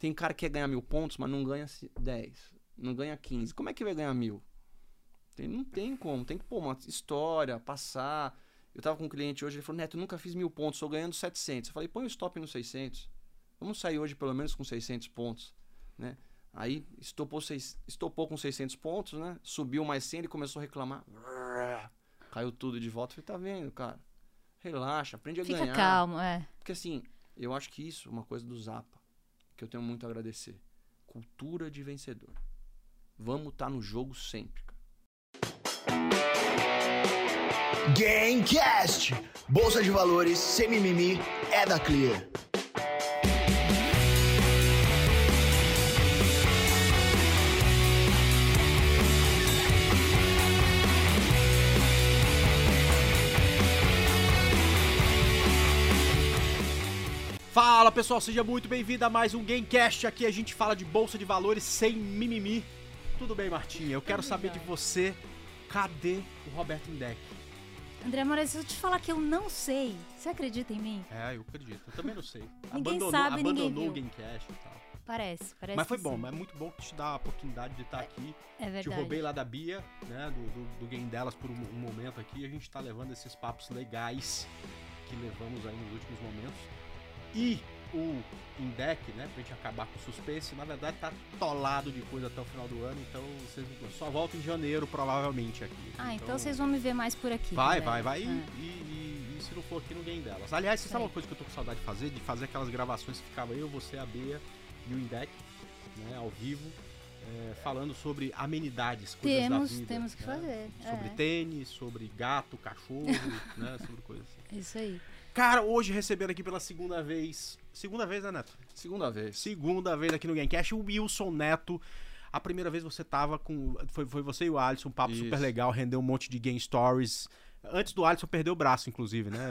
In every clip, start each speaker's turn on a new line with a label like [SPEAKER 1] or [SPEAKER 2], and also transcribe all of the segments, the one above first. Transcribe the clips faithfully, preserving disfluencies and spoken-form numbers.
[SPEAKER 1] Tem cara que quer ganhar mil pontos, mas não ganha dez. Não ganha quinze. Como é que vai ganhar mil? Tem, não tem como. Tem que pôr uma história, passar. Eu tava com um cliente hoje, ele falou, Neto, eu nunca fiz mil pontos, estou ganhando setecentos. Eu falei, põe o stop no seiscentos. Vamos sair hoje pelo menos com seiscentos pontos, né? Aí estopou, seis, estopou com seiscentos pontos, né? Subiu mais cem, ele começou a reclamar. Caiu tudo de volta. Eu falei, tá vendo, cara? Relaxa, aprende a
[SPEAKER 2] Fica
[SPEAKER 1] ganhar.
[SPEAKER 2] Fica calmo, é.
[SPEAKER 1] Porque assim, eu acho que isso é uma coisa do Zapa, que eu tenho muito a agradecer. Cultura de vencedor. Vamos estar no jogo sempre, cara.
[SPEAKER 3] Gamecast! Bolsa de valores, sem mimimi, é da Clear.
[SPEAKER 4] Fala pessoal, seja muito bem-vindo a mais um Gamecast. Aqui a gente fala de bolsa de valores sem mimimi. Tudo bem, Martinha? Eu quero saber de você, cadê o Roberto Indec?
[SPEAKER 2] André Moraes, se eu te falar que eu não sei, você acredita em mim?
[SPEAKER 4] É, eu acredito. Eu também não sei.
[SPEAKER 2] Ninguém
[SPEAKER 4] abandonou,
[SPEAKER 2] sabe,
[SPEAKER 4] abandonou
[SPEAKER 2] ninguém
[SPEAKER 4] o
[SPEAKER 2] viu.
[SPEAKER 4] Gamecast e tal.
[SPEAKER 2] Parece, parece
[SPEAKER 4] Mas foi
[SPEAKER 2] que
[SPEAKER 4] bom,
[SPEAKER 2] sim.
[SPEAKER 4] é muito bom te dar a oportunidade de estar aqui.
[SPEAKER 2] É verdade.
[SPEAKER 4] Te roubei lá da Bia, né, do, do, do game delas por um, um momento aqui. A gente tá levando esses papos legais que levamos aí nos últimos momentos. E o Indec, né, pra gente acabar com o suspense, na verdade tá atolado de coisa até o final do ano, então vocês só voltam em janeiro, provavelmente, aqui.
[SPEAKER 2] Ah, então, então vocês vão me ver mais por aqui.
[SPEAKER 4] Vai,
[SPEAKER 2] galera.
[SPEAKER 4] vai, vai,
[SPEAKER 2] ah.
[SPEAKER 4] e, e, e se não for aqui no game delas. Aliás, você sabe uma coisa que eu tô com saudade de fazer? De fazer aquelas gravações que ficava eu, você, a Bea e o Indec, né, ao vivo, é, falando sobre amenidades, coisas
[SPEAKER 2] Temos,
[SPEAKER 4] da vida.
[SPEAKER 2] temos que
[SPEAKER 4] né?
[SPEAKER 2] fazer.
[SPEAKER 4] Sobre
[SPEAKER 2] é.
[SPEAKER 4] tênis, sobre gato, cachorro, né, sobre coisas assim.
[SPEAKER 2] Isso aí.
[SPEAKER 4] Cara, hoje recebendo aqui pela segunda vez. Segunda vez, né, Neto?
[SPEAKER 1] Segunda vez.
[SPEAKER 4] Segunda vez aqui no Gamecast, o Wilson Neto. A primeira vez você tava com. Foi, foi você e o Alisson, um papo
[SPEAKER 1] Isso.
[SPEAKER 4] super legal, rendeu um monte de game stories. Antes do Alisson perder o braço, inclusive, né?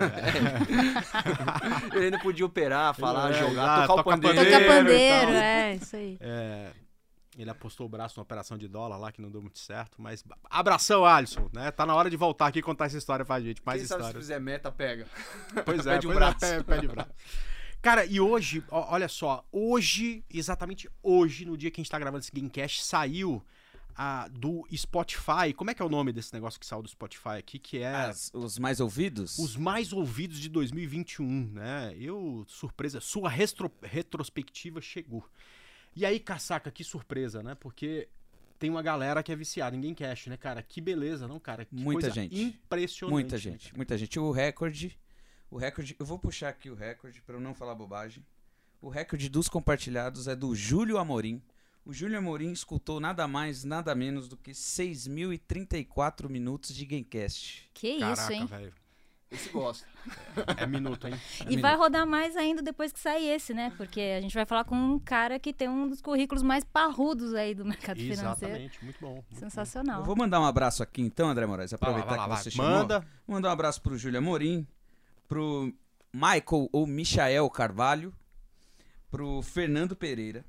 [SPEAKER 1] É. Ele ainda podia operar, falar,
[SPEAKER 4] É,
[SPEAKER 1] jogar,
[SPEAKER 4] exato,
[SPEAKER 1] tocar o
[SPEAKER 4] tocar
[SPEAKER 1] pandeiro.
[SPEAKER 2] Tocar
[SPEAKER 4] e
[SPEAKER 2] pandeiro,
[SPEAKER 4] tal.
[SPEAKER 2] é, isso aí.
[SPEAKER 4] É, ele apostou o braço numa operação de dólar lá, que não deu muito certo, mas abração, Alisson, né? Tá na hora de voltar aqui e contar essa história pra gente, mais
[SPEAKER 1] Quem sabe se
[SPEAKER 4] histórias.
[SPEAKER 1] fizer meta, pega.
[SPEAKER 4] Pois é,
[SPEAKER 1] Pede um
[SPEAKER 4] pois é,
[SPEAKER 1] braço.
[SPEAKER 4] pede, pede braço. Cara, e hoje, ó, olha só, hoje, exatamente hoje, no dia que a gente tá gravando esse Gamecast, saiu a, do Spotify. Como é que é o nome desse negócio que saiu do Spotify aqui? Que é
[SPEAKER 5] As, os mais ouvidos?
[SPEAKER 4] os mais ouvidos de dois mil e vinte e um, né? Eu, surpresa, sua retro, retrospectiva chegou. E aí, caçaca, que surpresa, né? Porque tem uma galera que é viciada em Gamecast, né, cara? Que beleza, não, cara? Que
[SPEAKER 5] Muita
[SPEAKER 4] coisa
[SPEAKER 5] gente.
[SPEAKER 4] impressionante.
[SPEAKER 5] Muita gente, muita gente. O recorde, o recorde, eu vou puxar aqui o recorde para eu não falar bobagem. O recorde dos compartilhados é do Júlio Amorim. O Júlio Amorim escutou nada mais, nada menos do que seis mil e trinta e quatro minutos de Gamecast.
[SPEAKER 2] Que
[SPEAKER 4] Caraca,
[SPEAKER 2] isso, hein?
[SPEAKER 4] velho.
[SPEAKER 1] Esse gosta.
[SPEAKER 4] É minuto, hein?
[SPEAKER 2] E vai rodar mais ainda depois que sair esse, né? Porque a gente vai falar com um cara que tem um dos currículos mais parrudos aí do mercado financeiro.
[SPEAKER 4] Exatamente, muito bom. Muito
[SPEAKER 2] Sensacional.
[SPEAKER 5] Eu vou mandar um abraço aqui então, André Moraes,
[SPEAKER 4] Vai lá,
[SPEAKER 5] aproveitar
[SPEAKER 4] vai lá,
[SPEAKER 5] que você
[SPEAKER 4] vai.
[SPEAKER 5] chamou.
[SPEAKER 4] Manda.
[SPEAKER 5] Vou mandar um abraço pro Júlio Amorim, pro Michael ou Michael Carvalho, pro Fernando Pereira,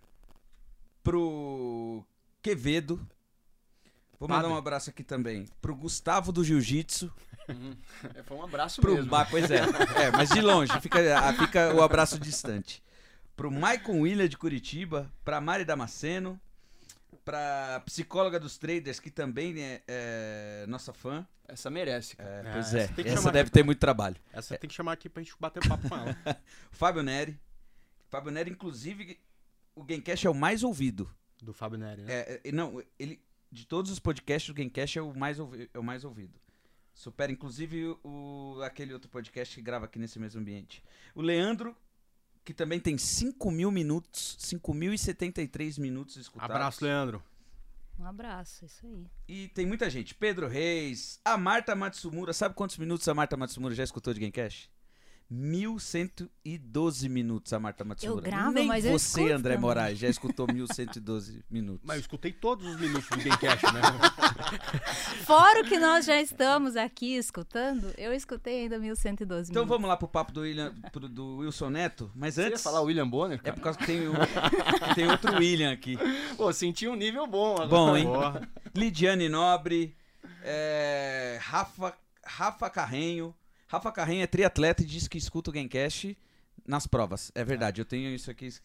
[SPEAKER 5] pro Quevedo. Vou mandar
[SPEAKER 4] Padre.
[SPEAKER 5] um abraço aqui também pro Gustavo do Jiu-Jitsu.
[SPEAKER 1] Uhum. É, foi um abraço
[SPEAKER 5] Pro
[SPEAKER 1] mesmo.
[SPEAKER 5] Ba- Pois é, é, mas de longe, fica, fica o abraço distante. Pro Maicon William de Curitiba, pra Mari Damasceno, pra psicóloga dos traders, que também é, é nossa fã.
[SPEAKER 1] Essa merece, cara.
[SPEAKER 5] É,
[SPEAKER 4] É,
[SPEAKER 5] pois
[SPEAKER 4] essa
[SPEAKER 5] é,
[SPEAKER 4] tem que
[SPEAKER 5] essa
[SPEAKER 4] chamar
[SPEAKER 5] deve
[SPEAKER 4] aqui
[SPEAKER 5] ter muito trabalho.
[SPEAKER 4] Essa tem que chamar aqui pra gente bater papo com ela.
[SPEAKER 5] Fábio Neri. Fábio Neri, inclusive, o Gamecast é o mais ouvido.
[SPEAKER 4] Do Fábio Neri, né?
[SPEAKER 5] É, é, não, ele, de todos os podcasts, o Gamecast é o mais, ouvi, é o mais ouvido. Supera, inclusive, o, aquele outro podcast que grava aqui nesse mesmo ambiente. O Leandro, que também tem cinco mil minutos, cinco mil e setenta e três minutos escutados.
[SPEAKER 4] Abraço, Leandro.
[SPEAKER 2] Um abraço, isso aí.
[SPEAKER 5] E tem muita gente. Pedro Reis, a Marta Matsumura. Sabe quantos minutos a Marta Matsumura já escutou de Gamecast? mil cento e doze minutos a Marta Matsumura.
[SPEAKER 2] Eu gravo,
[SPEAKER 5] Nem
[SPEAKER 2] mas eu
[SPEAKER 5] você,
[SPEAKER 2] escuto
[SPEAKER 5] André
[SPEAKER 2] também.
[SPEAKER 5] Moraes, já escutou mil cento e doze minutos.
[SPEAKER 4] Mas eu escutei todos os minutos do Gamecast, né?
[SPEAKER 2] Fora o que nós já estamos aqui escutando, eu escutei ainda mil cento e doze
[SPEAKER 5] Então
[SPEAKER 2] minutos.
[SPEAKER 5] vamos lá pro papo do, William, pro, do Wilson Neto. Mas
[SPEAKER 1] Você ia
[SPEAKER 5] antes...
[SPEAKER 1] falar o William Bonner,
[SPEAKER 5] É
[SPEAKER 1] cara?
[SPEAKER 5] por causa que tem, o, tem outro William aqui.
[SPEAKER 1] Pô, senti um nível bom agora.
[SPEAKER 5] Bom, hein?
[SPEAKER 4] Porra.
[SPEAKER 5] Lidiane Nobre, é, Rafa, Rafa Carrenho. Rafa Carrenho é triatleta e diz que escuta o Gamecast nas provas. É verdade, eu tenho isso aqui escrito.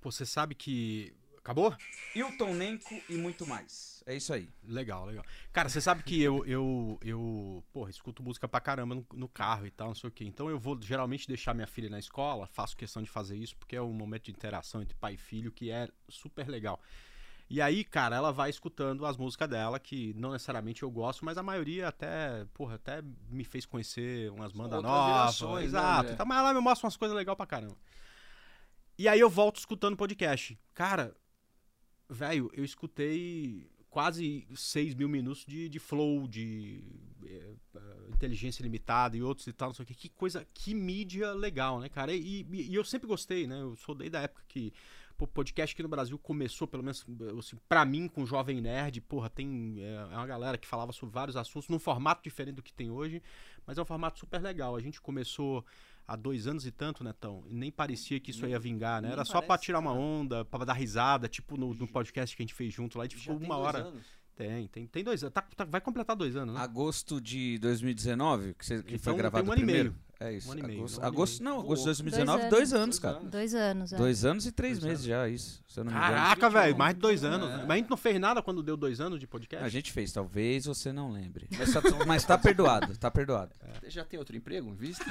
[SPEAKER 4] Pô, você sabe que... Acabou?
[SPEAKER 5] Hilton Nenko e muito mais. É isso aí.
[SPEAKER 4] Legal, legal. Cara, você sabe que eu, eu, eu porra, escuto música pra caramba no, no carro e tal, não sei o quê. Então eu vou geralmente deixar minha filha na escola, faço questão de fazer isso, porque é um momento de interação entre pai e filho que é super legal. E aí, cara, ela vai escutando as músicas dela, que não necessariamente eu gosto, mas a maioria até, porra, até me fez conhecer umas bandas novas. Exato. Né, então, mas ela me mostra umas coisas legais pra caramba. E aí eu volto escutando podcast. Cara, velho, eu escutei quase seis mil minutos de, de flow, de é, inteligência limitada e outros e tal, não sei o que. Que coisa, que mídia legal, né, cara? E, e, e eu sempre gostei, né? Eu sou desde a época que o podcast aqui no Brasil começou, pelo menos assim, pra mim, com o Jovem Nerd. Porra, tem é, uma galera que falava sobre vários assuntos num formato diferente do que tem hoje, mas é um formato super legal. A gente começou há dois anos e tanto, Netão, e nem parecia que isso nem, ia vingar, né? Era só parece, pra tirar uma onda, pra dar risada, tipo no, no podcast que a gente fez junto lá, a gente ficou uma hora... Anos. Tem, tem, tem dois anos. Tá, tá, vai completar dois anos, né?
[SPEAKER 5] Agosto de dois mil e dezenove, que, você, que
[SPEAKER 4] então,
[SPEAKER 5] foi gravado
[SPEAKER 4] tem um ano
[SPEAKER 5] primeiro.
[SPEAKER 4] E meio.
[SPEAKER 5] É isso.
[SPEAKER 4] Um ano e meio,
[SPEAKER 5] agosto,
[SPEAKER 4] um ano
[SPEAKER 5] agosto
[SPEAKER 4] e meio.
[SPEAKER 5] não, agosto de dois mil e dezenove,
[SPEAKER 2] dois
[SPEAKER 5] dois anos,
[SPEAKER 2] anos,
[SPEAKER 5] cara.
[SPEAKER 2] Dois anos, é.
[SPEAKER 5] Dois anos e três
[SPEAKER 4] dois
[SPEAKER 5] meses
[SPEAKER 4] anos.
[SPEAKER 5] já, isso. Se eu não me engano.
[SPEAKER 4] Caraca, velho, mais de dois anos.
[SPEAKER 5] É.
[SPEAKER 4] Mas a gente não fez nada quando deu dois anos de podcast?
[SPEAKER 5] A gente fez, talvez você não lembre. Mas tá, mas tá perdoado, tá perdoado.
[SPEAKER 1] É. Você já tem outro emprego em vista?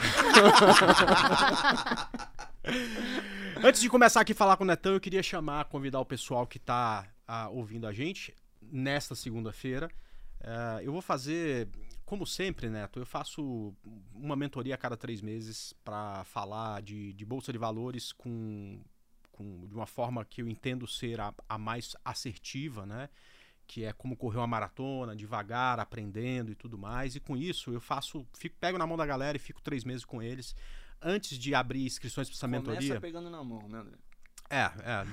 [SPEAKER 4] Antes de começar aqui a falar com o Netão, eu queria chamar, convidar o pessoal que tá ah, ouvindo a gente nesta segunda-feira. Uh, eu vou fazer, como sempre, Neto, eu faço uma mentoria a cada três meses para falar de, de Bolsa de Valores com, com, de uma forma que eu entendo ser a, a mais assertiva, né? Que é como correr uma maratona, devagar, aprendendo e tudo mais. E com isso eu faço, fico, pego na mão da galera e fico três meses com eles. Antes de abrir inscrições para essa
[SPEAKER 1] Começa
[SPEAKER 4] mentoria...
[SPEAKER 1] Começa pegando na mão, né, André?
[SPEAKER 4] É,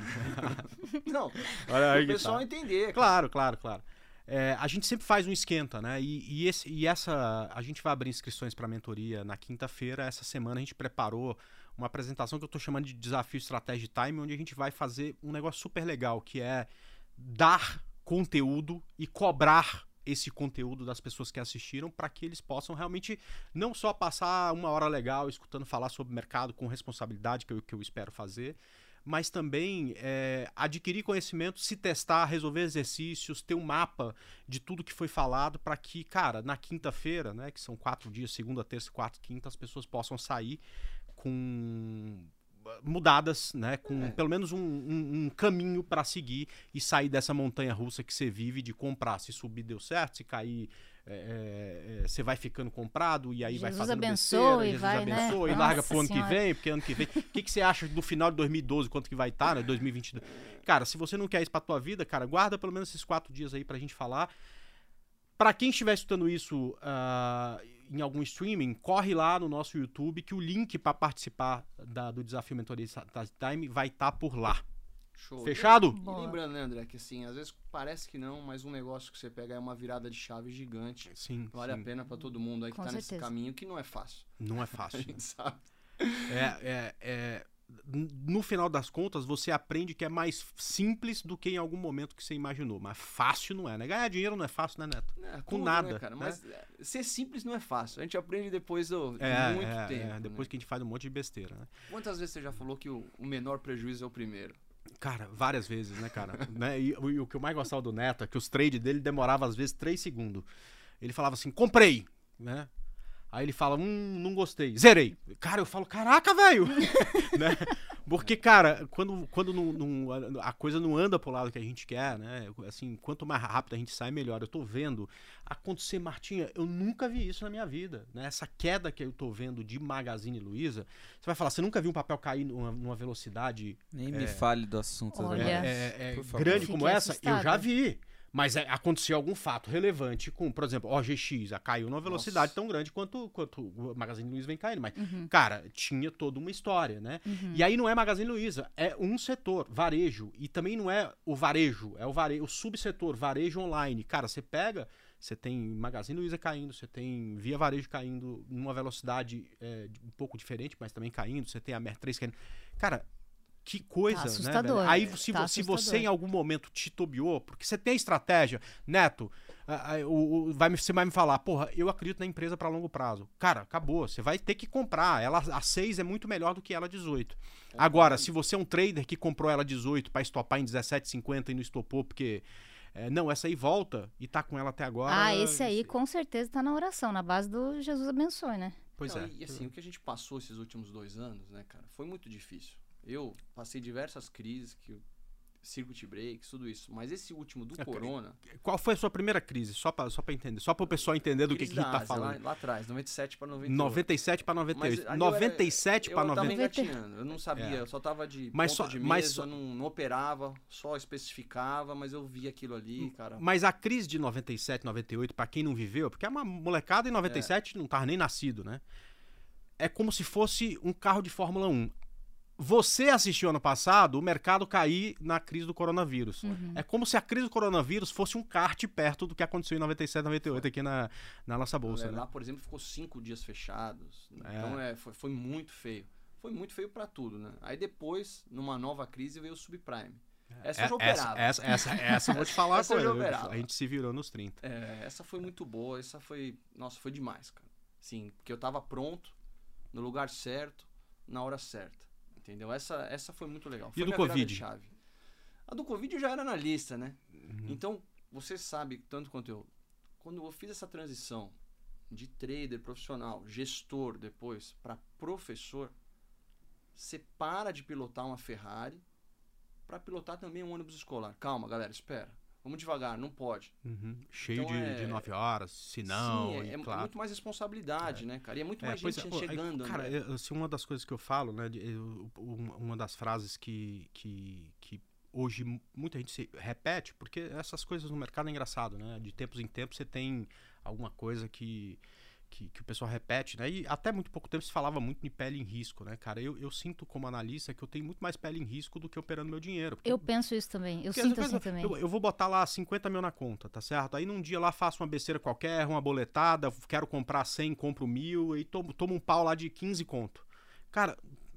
[SPEAKER 4] é.
[SPEAKER 1] Não,
[SPEAKER 4] Olha aí,
[SPEAKER 1] o pessoal
[SPEAKER 4] tá.
[SPEAKER 1] entender. Cara.
[SPEAKER 4] Claro, claro, claro. É, a gente sempre faz um esquenta, né? E, e, esse, e essa. A gente vai abrir inscrições para a mentoria na quinta-feira. Essa semana a gente preparou uma apresentação que eu estou chamando de Desafio Estratégia Time, onde a gente vai fazer um negócio super legal, que é dar conteúdo e cobrar esse conteúdo das pessoas que assistiram para que eles possam realmente não só passar uma hora legal escutando falar sobre o mercado com responsabilidade, que eu, que eu espero fazer, mas também é, adquirir conhecimento, se testar, resolver exercícios, ter um mapa de tudo que foi falado para que, cara, na quinta-feira, né, que são quatro dias, segunda, terça, quarta, quinta, as pessoas possam sair com mudadas, né, com é. pelo menos um, um, um caminho para seguir e sair dessa montanha russa que você vive de comprar. Se subir deu certo, se cair é, é, você vai ficando comprado e aí
[SPEAKER 2] Jesus
[SPEAKER 4] vai fazendo
[SPEAKER 2] abençoe,
[SPEAKER 4] besteira, Jesus
[SPEAKER 2] vai,
[SPEAKER 4] abençoe
[SPEAKER 2] né?
[SPEAKER 4] e larga
[SPEAKER 2] Nossa
[SPEAKER 4] pro ano
[SPEAKER 2] senhora.
[SPEAKER 4] que vem, porque ano que vem... O que, que você acha do final de dois mil e doze, quanto que vai estar, né, dois mil e vinte e dois? Cara, se você não quer isso pra tua vida, cara, guarda pelo menos esses quatro dias aí pra gente falar. Pra quem estiver escutando isso uh, em algum streaming, corre lá no nosso YouTube que o link pra participar da, do Desafio Mentoria Time vai estar por lá.
[SPEAKER 1] Show.
[SPEAKER 4] Fechado?
[SPEAKER 1] E, e lembrando, né, André, que assim, às vezes parece que não, mas um negócio que você pega é uma virada de chave gigante.
[SPEAKER 4] Sim,
[SPEAKER 1] Vale
[SPEAKER 4] sim.
[SPEAKER 1] a pena pra todo mundo aí que
[SPEAKER 2] Com
[SPEAKER 1] tá
[SPEAKER 2] certeza.
[SPEAKER 1] nesse caminho, que não é fácil.
[SPEAKER 4] Não é
[SPEAKER 1] A
[SPEAKER 4] fácil.
[SPEAKER 1] gente sabe.
[SPEAKER 4] É, é, é, no final das contas, você aprende que é mais simples do que em algum momento que você imaginou. Mas fácil não é, né? Ganhar dinheiro não é fácil, né, Neto?
[SPEAKER 1] É,
[SPEAKER 4] Com
[SPEAKER 1] tudo,
[SPEAKER 4] nada,
[SPEAKER 1] né, cara?
[SPEAKER 4] né?
[SPEAKER 1] Mas é, ser simples não é fácil. A gente aprende depois do, de
[SPEAKER 4] É,
[SPEAKER 1] muito
[SPEAKER 4] é,
[SPEAKER 1] tempo.
[SPEAKER 4] é, depois
[SPEAKER 1] né?
[SPEAKER 4] que a gente faz um monte de besteira, né?
[SPEAKER 1] Quantas vezes você já falou que o, o menor prejuízo é o primeiro?
[SPEAKER 4] Cara, várias vezes, né, cara? né? E, e o que eu mais gostava do Neto é que os trades dele demoravam às vezes três segundos. Ele falava assim, comprei, né? Aí ele fala, hum, não gostei, zerei. Cara, eu falo, caraca, velho! né? Porque, cara, quando, quando não, não, a coisa não anda pro lado que a gente quer, né? Assim, quanto mais rápido a gente sai, melhor. Eu tô vendo acontecer, Martinha, eu nunca vi isso na minha vida, né? Essa queda que eu tô vendo de Magazine Luiza, você vai falar, você nunca viu um papel cair numa, numa velocidade...
[SPEAKER 5] Nem
[SPEAKER 4] é,
[SPEAKER 5] me fale do assunto.
[SPEAKER 2] Olha,
[SPEAKER 5] Né?
[SPEAKER 4] é, é,
[SPEAKER 5] Por favor.
[SPEAKER 4] grande como
[SPEAKER 2] Fiquei
[SPEAKER 4] essa, eu já
[SPEAKER 2] assustada.
[SPEAKER 4] vi. Mas é, aconteceu algum fato relevante com, por exemplo, O G X, a caiu numa velocidade
[SPEAKER 1] Nossa.
[SPEAKER 4] tão grande quanto, quanto o Magazine Luiza vem caindo. Mas,
[SPEAKER 2] Uhum.
[SPEAKER 4] cara, tinha toda uma história, né?
[SPEAKER 2] Uhum.
[SPEAKER 4] E aí não é Magazine Luiza, é um setor, varejo. E também não é o varejo, é o, varejo, o subsetor, varejo online. Cara, você pega, você tem Magazine Luiza caindo, você tem Via Varejo caindo numa velocidade é, um pouco diferente, mas também caindo. Você tem a Mer três caindo. Cara... Que coisa,
[SPEAKER 2] Tá
[SPEAKER 4] né,
[SPEAKER 2] assustador,
[SPEAKER 4] velho? Aí
[SPEAKER 2] né?
[SPEAKER 4] se,
[SPEAKER 2] Tá
[SPEAKER 4] vo- se você
[SPEAKER 2] assustador.
[SPEAKER 4] em algum momento titubeou, porque você tem estratégia, Neto, ah, ah, o, o, vai, me- você vai me falar, porra, eu acredito na empresa para longo prazo. Cara, acabou. Você vai ter que comprar. Ela, a seis é muito melhor do que ela a dezoito. Agora, se você é um trader que comprou ela dezoito para estopar em dezessete e cinquenta e não estopou porque... é, não, essa aí volta e tá com ela até agora.
[SPEAKER 2] Ah, esse aí com certeza tá na oração, na base do Jesus abençoe, né?
[SPEAKER 4] Pois
[SPEAKER 1] Não,
[SPEAKER 4] é.
[SPEAKER 1] E assim, o que a gente passou esses últimos dois anos, né, cara, foi muito difícil. Eu passei diversas crises, que circuit breaks, tudo isso. Mas esse último do
[SPEAKER 4] É,
[SPEAKER 1] corona...
[SPEAKER 4] Qual foi a sua primeira crise? Só pra, só pra entender. Só pro pessoal entender do que,
[SPEAKER 1] crise
[SPEAKER 4] que a gente
[SPEAKER 1] da
[SPEAKER 4] tá
[SPEAKER 1] Ásia,
[SPEAKER 4] falando.
[SPEAKER 1] Lá, lá atrás, noventa e sete para noventa e oito.
[SPEAKER 4] noventa e sete para noventa e
[SPEAKER 1] Mas
[SPEAKER 4] oito.
[SPEAKER 1] ali eu era-
[SPEAKER 4] noventa e sete para
[SPEAKER 1] Eu tava
[SPEAKER 4] noventa e oito.
[SPEAKER 1] engatinhando, eu não sabia,
[SPEAKER 4] É.
[SPEAKER 1] eu só tava de
[SPEAKER 4] Mas
[SPEAKER 1] ponta
[SPEAKER 4] só-
[SPEAKER 1] de
[SPEAKER 4] mas
[SPEAKER 1] mesa,
[SPEAKER 4] só-
[SPEAKER 1] não, não operava, só especificava, mas eu via aquilo ali, cara.
[SPEAKER 4] Mas a crise de noventa e sete, noventa e oito, pra quem não viveu, porque é uma molecada em noventa e sete não tava nem nascido, né? É como se fosse um carro de Fórmula um. Você assistiu ano passado o mercado cair na crise do coronavírus. É como se a crise do coronavírus fosse um kart perto do que aconteceu em noventa e sete, noventa e oito aqui na, na nossa bolsa,
[SPEAKER 1] Olha,
[SPEAKER 4] né?
[SPEAKER 1] Lá, por exemplo, ficou cinco dias fechados.
[SPEAKER 4] É.
[SPEAKER 1] Então é, foi, foi muito feio. Foi muito feio pra tudo, né? Aí depois, numa nova crise, veio o subprime. Essa eu já
[SPEAKER 4] É, essa,
[SPEAKER 1] operava.
[SPEAKER 4] essa, essa, essa eu vou te falar uma
[SPEAKER 1] Essa eu já
[SPEAKER 4] coisa.
[SPEAKER 1] operava.
[SPEAKER 4] A gente se virou nos trinta.
[SPEAKER 1] É, essa foi muito boa, essa foi... Nossa, foi demais, cara. Sim, porque eu tava pronto, no lugar certo, na hora certa. Entendeu? Essa, essa foi muito legal. Foi
[SPEAKER 4] do
[SPEAKER 1] minha virada
[SPEAKER 4] Covid?
[SPEAKER 1] de chave. A do Covid já era na lista, né?
[SPEAKER 4] Uhum.
[SPEAKER 1] Então, você sabe, tanto quanto eu, quando eu fiz essa transição de trader profissional, gestor depois, para professor, você para de pilotar uma Ferrari para pilotar também um ônibus escolar. Calma, galera, espera. Vamos devagar, não pode.
[SPEAKER 4] Uhum. Cheio
[SPEAKER 1] Então
[SPEAKER 4] de,
[SPEAKER 1] é-
[SPEAKER 4] de nove horas, se não,
[SPEAKER 1] Sim, é,
[SPEAKER 4] e
[SPEAKER 1] é
[SPEAKER 4] claro.
[SPEAKER 1] muito mais responsabilidade, né, cara? E é muito
[SPEAKER 4] É,
[SPEAKER 1] mais
[SPEAKER 4] pois
[SPEAKER 1] gente
[SPEAKER 4] é, pô, aí,
[SPEAKER 1] chegando,
[SPEAKER 4] cara,
[SPEAKER 1] né?
[SPEAKER 4] eu- assim, uma das coisas que eu falo, né, de- eu- uma uma das frases que, que, que hoje mu- muita gente se repete, porque essas coisas no mercado é engraçado, né? De tempos em tempos você tem alguma coisa que, que, que o pessoal repete, né? E até muito pouco tempo se falava muito de pele em risco, né, cara? Eu, eu sinto como analista que eu tenho muito mais pele em risco do que operando meu dinheiro. porque-
[SPEAKER 2] Eu penso isso também, eu
[SPEAKER 4] porque,
[SPEAKER 2] sinto
[SPEAKER 4] às
[SPEAKER 2] assim
[SPEAKER 4] vezes,
[SPEAKER 2] também.
[SPEAKER 4] Eu, eu vou botar lá cinquenta mil na conta, tá certo? Aí num dia lá faço uma besteira qualquer, uma boletada, quero comprar cem, compro mil, e tomo, tomo um pau lá de quinze conto. Cara,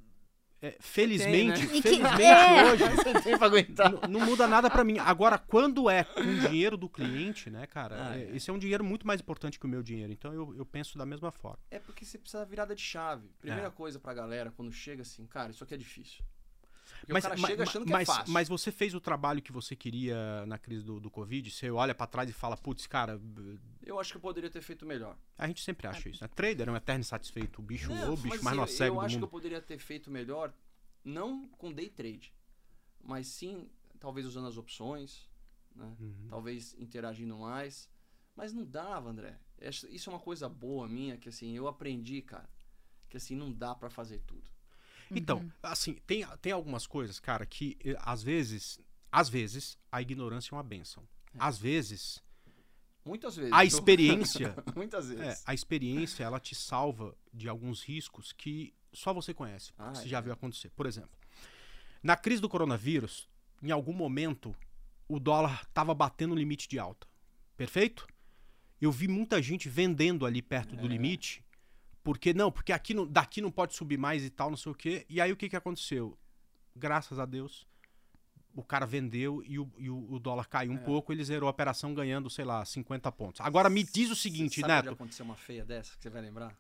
[SPEAKER 4] é, felizmente,
[SPEAKER 1] né?
[SPEAKER 2] E que-
[SPEAKER 4] felizmente
[SPEAKER 2] é.
[SPEAKER 4] hoje
[SPEAKER 1] Você tem pra aguentar.
[SPEAKER 4] n- não muda nada pra mim. Agora, quando é com o dinheiro do cliente, né, cara,
[SPEAKER 1] Ah,
[SPEAKER 4] é,
[SPEAKER 1] é.
[SPEAKER 4] esse é um dinheiro muito mais importante que o meu dinheiro. Então eu, eu penso da mesma forma.
[SPEAKER 1] É porque você precisa da virada de chave. Primeira
[SPEAKER 4] É.
[SPEAKER 1] coisa pra galera, quando chega assim, cara, isso aqui é difícil. Porque
[SPEAKER 4] Mas,
[SPEAKER 1] o cara
[SPEAKER 4] ma-
[SPEAKER 1] chega
[SPEAKER 4] ma-
[SPEAKER 1] achando que
[SPEAKER 4] mas,
[SPEAKER 1] é fácil.
[SPEAKER 4] mas você fez o trabalho que você queria na crise do, do Covid? Você olha pra trás e fala, putz, cara, b-
[SPEAKER 1] Eu acho que eu poderia ter feito melhor.
[SPEAKER 4] a gente sempre acha isso, né? Trader é um eterno insatisfeito. O bicho,
[SPEAKER 1] Não,
[SPEAKER 4] o bicho
[SPEAKER 1] mas
[SPEAKER 4] mais
[SPEAKER 1] eu,
[SPEAKER 4] nocego
[SPEAKER 1] eu
[SPEAKER 4] do
[SPEAKER 1] acho que
[SPEAKER 4] mundo.
[SPEAKER 1] eu poderia ter feito melhor, não com day trade, mas sim, talvez usando as opções, né?
[SPEAKER 4] Uhum.
[SPEAKER 1] Talvez interagindo mais. Mas não dava, André. Essa- Isso é uma coisa boa minha, que assim, eu aprendi, cara, que assim, não dá pra fazer tudo.
[SPEAKER 4] Então, assim, tem, tem algumas coisas, cara, que eh, às vezes, às vezes, a ignorância é uma benção. Às vezes,
[SPEAKER 1] Muitas vezes.
[SPEAKER 4] a
[SPEAKER 1] viu?
[SPEAKER 4] experiência,
[SPEAKER 1] Muitas
[SPEAKER 4] é,
[SPEAKER 1] vezes.
[SPEAKER 4] a experiência, ela te salva de alguns riscos que só você conhece, porque
[SPEAKER 1] Ah,
[SPEAKER 4] você
[SPEAKER 1] é.
[SPEAKER 4] já viu acontecer. Por exemplo, na crise do coronavírus, em algum momento, o dólar estava batendo o limite de alta. Perfeito? Eu vi muita gente vendendo ali perto do
[SPEAKER 1] É.
[SPEAKER 4] limite, porque não, porque aqui não, daqui não pode subir mais e tal, não sei o quê. E aí o que, que aconteceu? Graças a Deus, o cara vendeu e o, e o- o dólar caiu um
[SPEAKER 1] É.
[SPEAKER 4] pouco, ele zerou a operação ganhando, sei lá, cinquenta pontos. Agora me diz o seguinte,
[SPEAKER 1] Sabe onde
[SPEAKER 4] Neto,
[SPEAKER 1] aconteceu uma feia dessa, que você vai lembrar?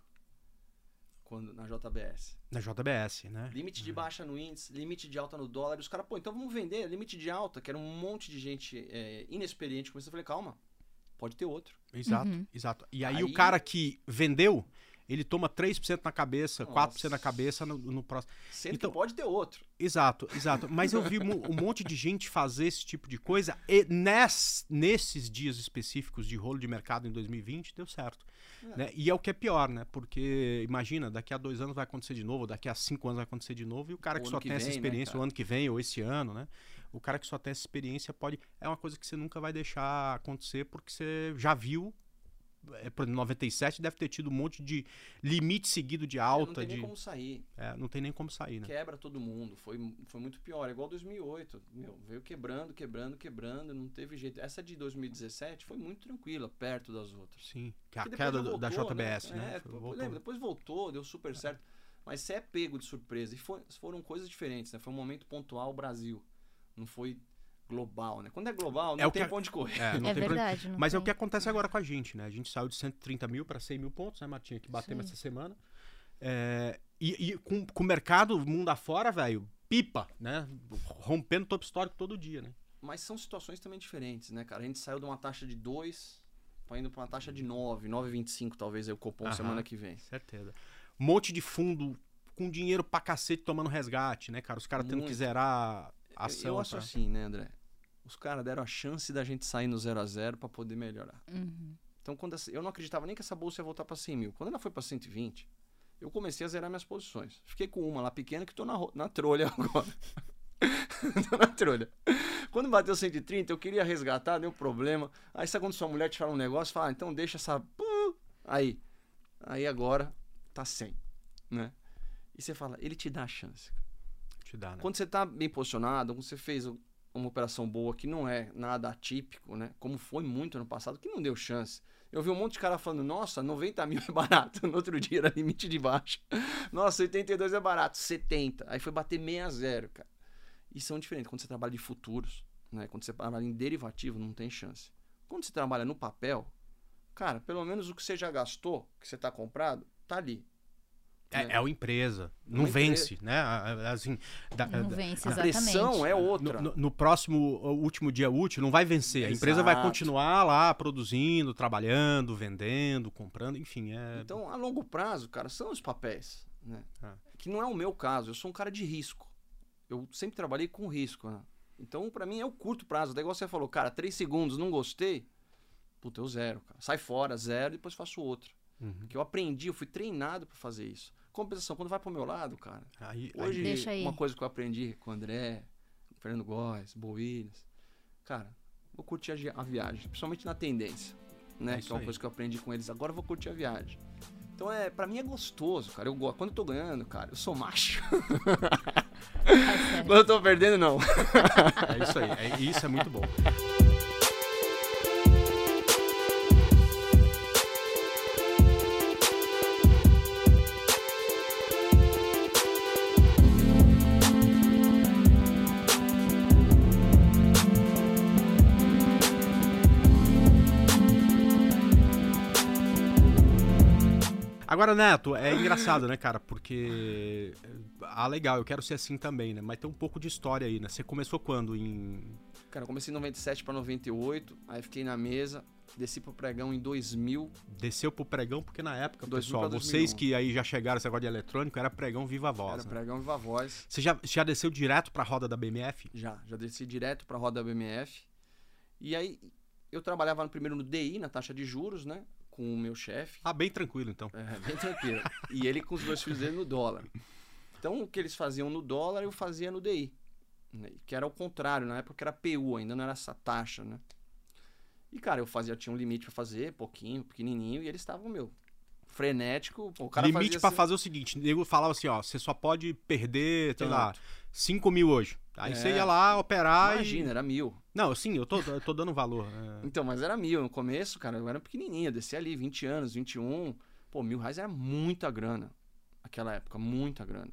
[SPEAKER 1] Quando, na J B S.
[SPEAKER 4] na J B S, né?
[SPEAKER 1] Limite de baixa no índice, limite de alta no dólar. E os caras, pô, então vamos vender. Limite de alta, que era um monte de gente é, inexperiente. Começou a falei, calma, pode ter outro.
[SPEAKER 4] Exato,
[SPEAKER 2] Uhum.
[SPEAKER 4] exato. E aí,
[SPEAKER 1] Aí-
[SPEAKER 4] o cara que vendeu, ele toma três por cento na cabeça, quatro por cento na
[SPEAKER 1] Nossa.
[SPEAKER 4] cabeça no, no próximo.
[SPEAKER 1] Sendo
[SPEAKER 4] Então-
[SPEAKER 1] que pode ter outro.
[SPEAKER 4] Exato, exato. Mas eu vi mu- um monte de gente fazer esse tipo de coisa e nes- nesses dias específicos de rolo de mercado em dois mil e vinte deu certo.
[SPEAKER 1] É.
[SPEAKER 4] Né? E é o que é pior, né? Porque imagina, daqui a dois anos vai acontecer de novo, daqui a cinco anos vai acontecer de novo, e o cara
[SPEAKER 1] O
[SPEAKER 4] que
[SPEAKER 1] ano
[SPEAKER 4] só
[SPEAKER 1] que
[SPEAKER 4] tem essa
[SPEAKER 1] vem, né,
[SPEAKER 4] experiência
[SPEAKER 1] cara?
[SPEAKER 4] o ano que vem ou esse ano, né? O cara que só tem essa experiência pode. É uma coisa que você nunca vai deixar acontecer porque você já viu. É, por exemplo, noventa e sete deve ter tido um monte de limite seguido de
[SPEAKER 1] É, não
[SPEAKER 4] alta.
[SPEAKER 1] tem
[SPEAKER 4] de...
[SPEAKER 1] nem como sair.
[SPEAKER 4] É, não tem nem como sair, né?
[SPEAKER 1] Quebra todo mundo. Foi, foi muito pior. É igual dois mil e oito. Meu, veio quebrando, quebrando, quebrando. Não teve jeito. Essa de dois mil e dezessete foi muito tranquila, perto das outras.
[SPEAKER 4] Sim, que é a
[SPEAKER 1] Porque depois
[SPEAKER 4] queda
[SPEAKER 1] já
[SPEAKER 4] do- da
[SPEAKER 1] voltou,
[SPEAKER 4] J B S, né?
[SPEAKER 1] É,
[SPEAKER 4] Foi-
[SPEAKER 1] pô,
[SPEAKER 4] voltou.
[SPEAKER 1] lembra, depois voltou, deu super certo. Mas você é pego de surpresa. E foi- foram coisas diferentes, né? Foi um momento pontual Brasil. Não foi global, né? Quando é global, não
[SPEAKER 4] É o
[SPEAKER 1] tem
[SPEAKER 4] que-
[SPEAKER 1] pra onde correr.
[SPEAKER 4] É, não
[SPEAKER 2] É
[SPEAKER 4] tem pra-
[SPEAKER 2] verdade. não
[SPEAKER 4] Mas é o
[SPEAKER 2] tem.
[SPEAKER 4] que acontece agora com a gente, né? A gente saiu de cento e trinta mil para cem mil pontos, né, Martinha? Que batemos
[SPEAKER 2] Sim.
[SPEAKER 4] essa semana. É, e e com, com o mercado, mundo afora, velho, pipa, né? Rompendo topo histórico todo dia, né?
[SPEAKER 1] Mas são situações também diferentes, né, cara? A gente saiu de uma taxa de dois pra indo pra uma taxa de nove, nove vírgula vinte e cinco talvez aí o Copom
[SPEAKER 4] Aham.
[SPEAKER 1] semana que vem.
[SPEAKER 4] Certeza. Um monte de fundo com dinheiro pra cacete tomando resgate, né, cara? Os caras tendo
[SPEAKER 1] Muito.
[SPEAKER 4] que zerar a
[SPEAKER 1] Eu-
[SPEAKER 4] ação.
[SPEAKER 1] Eu acho
[SPEAKER 4] pra-
[SPEAKER 1] assim, né, André? Os caras deram a chance da gente sair no zero a zero pra poder melhorar.
[SPEAKER 2] Uhum.
[SPEAKER 1] Então, quando essa- eu não acreditava nem que essa bolsa ia voltar pra cem mil. Quando ela foi pra cento e vinte, eu comecei a zerar minhas posições. Fiquei com uma lá pequena que tô na, ro- na trolha agora. Tô na trolha. Quando bateu cento e trinta, eu queria resgatar, deu problema. Aí sabe quando sua mulher te fala um negócio, fala, ah, então deixa essa... Pum. Aí. Aí agora tá cem, né? E você fala, ele te dá a chance.
[SPEAKER 4] Te dá, né?
[SPEAKER 1] Quando você tá bem posicionado, quando você fez uma operação boa que não é nada atípico, né? Como foi muito ano passado, que não deu chance. Eu vi um monte de cara falando, nossa, noventa mil é barato. No outro dia era limite de baixa. Nossa, oitenta e dois é barato, setenta. Aí foi bater seis a zero, cara. E são diferentes. Quando você trabalha de futuros, né? Quando você trabalha em derivativo, não tem chance. Quando você trabalha no papel, cara, pelo menos o que você já gastou, que você tá comprado, tá ali.
[SPEAKER 4] É,
[SPEAKER 1] né?
[SPEAKER 4] é uma empresa. Não
[SPEAKER 1] Uma
[SPEAKER 4] vence, né? Assim, da-
[SPEAKER 2] Não
[SPEAKER 4] da-
[SPEAKER 2] vence,
[SPEAKER 1] A
[SPEAKER 2] exatamente.
[SPEAKER 1] pressão é outra.
[SPEAKER 4] No, no- no próximo, o último dia útil, não vai vencer. A empresa vai
[SPEAKER 1] Exato.
[SPEAKER 4] continuar lá produzindo, trabalhando, vendendo, comprando, enfim. É...
[SPEAKER 1] Então, a longo prazo, cara, são os papéis, né?
[SPEAKER 4] É.
[SPEAKER 1] Que não é o meu caso. Eu sou um cara de risco. Eu sempre trabalhei com risco, né? Então, pra mim, é o curto prazo. Daí, igual você falou, cara, três segundos, não gostei. Puta, eu zero, cara. Sai fora, zero, e depois faço outro.
[SPEAKER 4] Uhum.
[SPEAKER 1] Porque eu aprendi, eu fui treinado pra fazer isso. Compensação, quando vai pro meu lado, cara.
[SPEAKER 4] Aí,
[SPEAKER 1] Hoje,
[SPEAKER 4] aí-
[SPEAKER 2] Deixa aí.
[SPEAKER 1] uma coisa que eu aprendi com o André, com o Fernando Góes, Bo Williams. Cara, vou curtir a, gi- a viagem, principalmente na tendência, né?
[SPEAKER 4] É
[SPEAKER 1] que
[SPEAKER 4] isso
[SPEAKER 1] é uma
[SPEAKER 4] aí.
[SPEAKER 1] coisa que eu aprendi com eles. Agora eu vou curtir a viagem. Então, é, pra mim é gostoso, cara. Eu gosto. Quando eu tô ganhando, cara, eu sou macho.
[SPEAKER 2] Tá certo.
[SPEAKER 1] Quando eu tô perdendo, não.
[SPEAKER 4] é isso aí. É, isso é muito bom. Agora, Neto, é engraçado, né, cara? Porque. Ah, legal, eu quero ser assim também, né? Mas tem um pouco de história aí, né? Você começou quando? Em.
[SPEAKER 1] Cara, eu comecei em noventa e sete pra noventa e oito, aí fiquei na mesa, desci pro pregão em dois mil.
[SPEAKER 4] Desceu pro pregão, porque na época,
[SPEAKER 1] dois mil
[SPEAKER 4] pessoal,
[SPEAKER 1] pra
[SPEAKER 4] vocês
[SPEAKER 1] dois mil e um.
[SPEAKER 4] que aí já chegaram esse negócio de eletrônico, era pregão viva voz.
[SPEAKER 1] Era
[SPEAKER 4] né?
[SPEAKER 1] pregão Viva Voz.
[SPEAKER 4] Você já, já desceu direto pra roda da B M F?
[SPEAKER 1] Já, já desci direto pra roda da B M F. E aí, eu trabalhava no- primeiro no D I, na taxa de juros, né? Com o meu chefe.
[SPEAKER 4] Ah, bem tranquilo, então.
[SPEAKER 1] É, bem tranquilo. E ele com os dois filhos dele no dólar. Então, o que eles faziam no dólar, eu fazia no D I. Né? Que era o contrário, na época era P U ainda, não era essa taxa, né? E, cara, eu fazia, tinha um limite pra fazer, pouquinho, pequenininho, e eles estavam, meu, frenético. Pô, o cara
[SPEAKER 4] Limite
[SPEAKER 1] fazia
[SPEAKER 4] pra
[SPEAKER 1] assim-
[SPEAKER 4] fazer o seguinte: nego falava assim, ó, você só pode perder, sei lá,
[SPEAKER 1] Tanto.
[SPEAKER 4] cinco mil hoje. Aí
[SPEAKER 1] É.
[SPEAKER 4] você ia lá operar
[SPEAKER 1] Imagina,
[SPEAKER 4] e.
[SPEAKER 1] era mil.
[SPEAKER 4] Não, sim, eu tô, eu tô dando valor. é.
[SPEAKER 1] Então, mas era mil. No começo, cara, eu era pequenininho, eu descia ali, vinte anos, vinte e um. Pô, mil reais era muita grana. Naquela época, muita grana.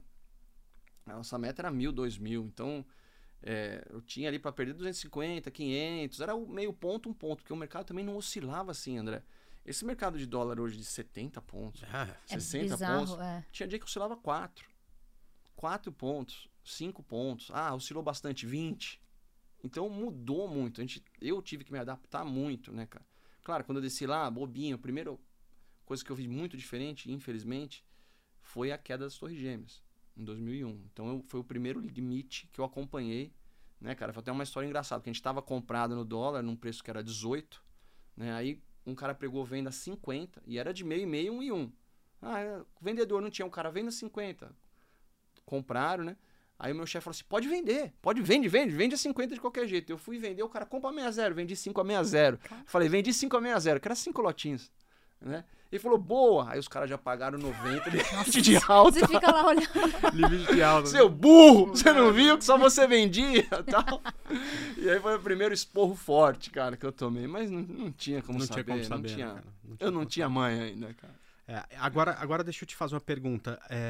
[SPEAKER 1] A nossa meta era mil, dois mil. Então, é, eu tinha ali pra perder duzentos e cinquenta, quinhentos. Era o meio ponto, um ponto. Porque o mercado também não oscilava assim, André. Esse mercado de dólar hoje de setenta pontos,
[SPEAKER 4] Ah,
[SPEAKER 2] É
[SPEAKER 1] sessenta
[SPEAKER 2] bizarro,
[SPEAKER 1] pontos.
[SPEAKER 2] é.
[SPEAKER 1] Tinha dia que oscilava quatro. quatro pontos, cinco pontos. Ah, oscilou bastante, vinte. Então mudou muito. A gente, eu tive que me adaptar muito, né, cara? Claro, quando eu desci lá, bobinho, a primeira coisa que eu vi muito diferente, infelizmente, foi a queda das Torres Gêmeas, em dois mil e um. Então eu, foi o primeiro limite que eu acompanhei, né, cara? Foi até uma história engraçada, porque a gente estava comprado no dólar num preço que era dezoito, né? Aí um cara pregou venda cinquenta e era de meio e meio, um e um. Ah, é, o vendedor não tinha, um cara venda cinquenta. Compraram, né? Aí o meu chefe falou assim, pode vender, pode, vende, vende, vende a cinquenta de qualquer jeito. Eu fui vender, o cara compra a sessenta a zero, vendi cinco a sessenta a zero. Falei, vendi cinco a sessenta a zero, que era cinco lotinhos, né? Ele falou, boa. Aí os caras já pagaram noventa, limite de alta.
[SPEAKER 2] Você fica lá olhando.
[SPEAKER 4] limite de alta.
[SPEAKER 1] Seu burro, você não viu que só você vendia tal. E aí foi o primeiro esporro forte, cara, que eu tomei. Mas não, não tinha como
[SPEAKER 4] Não
[SPEAKER 1] saber,
[SPEAKER 4] tinha como saber,
[SPEAKER 1] não tinha,
[SPEAKER 4] né, cara? Não
[SPEAKER 1] eu não
[SPEAKER 4] como
[SPEAKER 1] tinha
[SPEAKER 4] saber.
[SPEAKER 1] mãe ainda, cara.
[SPEAKER 4] É, agora, agora deixa eu te fazer uma pergunta. É,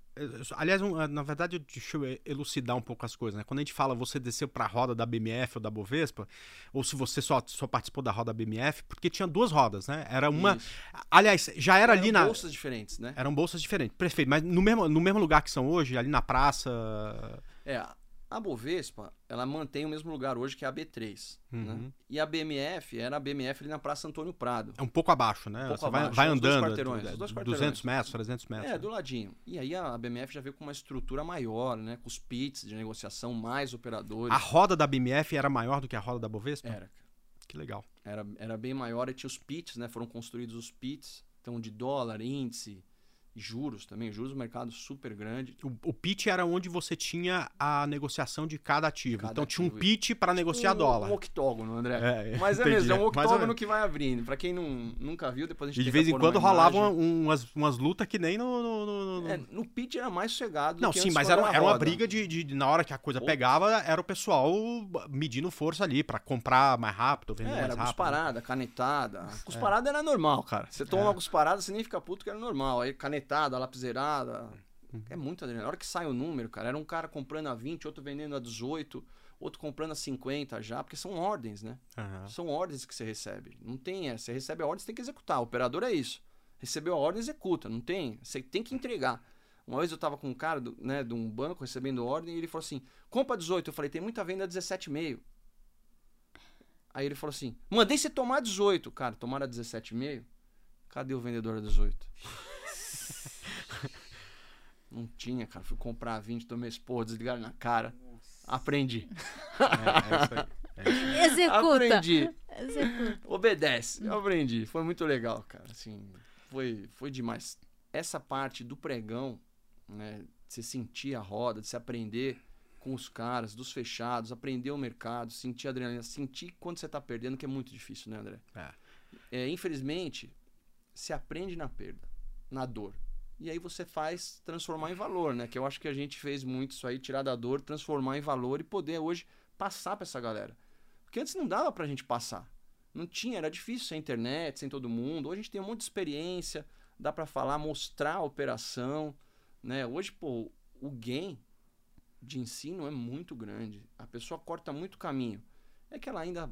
[SPEAKER 4] Aliás, um, na verdade, deixa eu elucidar um pouco as coisas, né? Quando a gente fala você desceu para a roda da B M F ou da Bovespa, ou se você só, só participou da roda B M F, porque tinha duas rodas, né? Era uma...
[SPEAKER 1] Isso.
[SPEAKER 4] Aliás, já era
[SPEAKER 1] Eram
[SPEAKER 4] ali na...
[SPEAKER 1] bolsas diferentes, né?
[SPEAKER 4] Eram bolsas diferentes, perfeito. Mas no mesmo, no mesmo lugar que são hoje, ali na praça...
[SPEAKER 1] É, a Bovespa, ela mantém o mesmo lugar hoje que a B três,
[SPEAKER 4] Uhum.
[SPEAKER 1] né? E a B M F era a B M F ali na Praça Antônio Prado.
[SPEAKER 4] É um pouco abaixo, né?
[SPEAKER 1] Um pouco
[SPEAKER 4] você vai,
[SPEAKER 1] abaixo,
[SPEAKER 4] vai
[SPEAKER 1] é os dois
[SPEAKER 4] andando,
[SPEAKER 1] quarteirões,
[SPEAKER 4] é,
[SPEAKER 1] os dois quarteirões.
[SPEAKER 4] duzentos metros, trezentos metros.
[SPEAKER 1] É,
[SPEAKER 4] né?
[SPEAKER 1] do ladinho. E aí a B M F já veio com uma estrutura maior, né? Com os pits de negociação, mais operadores.
[SPEAKER 4] A roda da B M F era maior do que a roda da Bovespa?
[SPEAKER 1] Era, cara.
[SPEAKER 4] Que legal.
[SPEAKER 1] Era, era bem maior e tinha os pits, né? Foram construídos os pits, então de dólar, índice, juros também. Juros, mercado super grande.
[SPEAKER 4] O, o pitch era onde você tinha a negociação de cada ativo.
[SPEAKER 1] Cada
[SPEAKER 4] então tinha um
[SPEAKER 1] ativo.
[SPEAKER 4] pitch para negociar
[SPEAKER 1] um,
[SPEAKER 4] dólar.
[SPEAKER 1] Um octógono, André.
[SPEAKER 4] É,
[SPEAKER 1] Mas é
[SPEAKER 4] entendi,
[SPEAKER 1] mesmo, é um
[SPEAKER 4] mais ou
[SPEAKER 1] octógono
[SPEAKER 4] menos.
[SPEAKER 1] que vai abrindo. Pra quem não, nunca viu, depois a gente
[SPEAKER 4] E de
[SPEAKER 1] tenta
[SPEAKER 4] vez em
[SPEAKER 1] pôr
[SPEAKER 4] quando
[SPEAKER 1] uma
[SPEAKER 4] rolavam
[SPEAKER 1] imagem.
[SPEAKER 4] umas, umas lutas que nem no. no, no, no...
[SPEAKER 1] É, no pitch era mais sossegado.
[SPEAKER 4] Não,
[SPEAKER 1] do que
[SPEAKER 4] sim,
[SPEAKER 1] antes
[SPEAKER 4] mas
[SPEAKER 1] quando
[SPEAKER 4] era, era uma
[SPEAKER 1] roda.
[SPEAKER 4] briga de, de, de- Na hora que a coisa
[SPEAKER 1] Pô.
[SPEAKER 4] pegava, era o pessoal medindo força ali pra comprar mais rápido, vender
[SPEAKER 1] É,
[SPEAKER 4] mais
[SPEAKER 1] era
[SPEAKER 4] rápido.
[SPEAKER 1] cusparada, canetada. Cusparada era normal, cara. Você toma
[SPEAKER 4] É.
[SPEAKER 1] uma cusparada, você nem fica puto que era normal. Aí canetada, lapiseirada.
[SPEAKER 4] Uhum.
[SPEAKER 1] É muito adrenalina. Na hora que sai o número, cara, era um cara comprando a vinte, outro vendendo a dezoito, outro comprando a cinquenta já, porque são ordens, né?
[SPEAKER 4] Aham.
[SPEAKER 1] São ordens que você recebe. Não tem, é, você recebe a ordem, você tem que executar. O operador é isso. Recebeu a ordem, executa. Não tem, você tem que entregar. Uma vez eu tava com um cara, do, né, de um banco recebendo ordem e ele falou assim: compra dezoito. Eu falei: tem muita venda a dezessete e meio. Aí ele falou assim: mandei você tomar dezoito. Cara, tomaram a dezessete e meio? Cadê o vendedor a dezoito? Não tinha, cara. Fui comprar a vinte, tomei esporro, desligaram na cara. Aprendi.
[SPEAKER 4] É, é isso aí. É isso aí.
[SPEAKER 2] Executa.
[SPEAKER 1] Aprendi.
[SPEAKER 2] Executa.
[SPEAKER 1] Obedece. Eu aprendi. Foi muito legal, cara. Assim, foi, foi demais. Essa parte do pregão, né? De você sentir a roda, de você aprender com os caras, dos fechados, aprender o mercado, sentir a adrenalina, sentir quando você tá perdendo, que é muito difícil, né, André?
[SPEAKER 4] É.
[SPEAKER 1] É, infelizmente, se aprende na perda, na dor. E aí você faz transformar em valor, né? Que eu acho que a gente fez muito isso aí, tirar da dor, transformar em valor e poder hoje passar pra essa galera. Porque antes não dava pra gente passar. Não tinha, era difícil sem internet, sem todo mundo. Hoje a gente tem um monte de experiência, dá pra falar, mostrar a operação, né? Hoje, pô, o gain de ensino é muito grande. A pessoa corta muito caminho. É que ela ainda...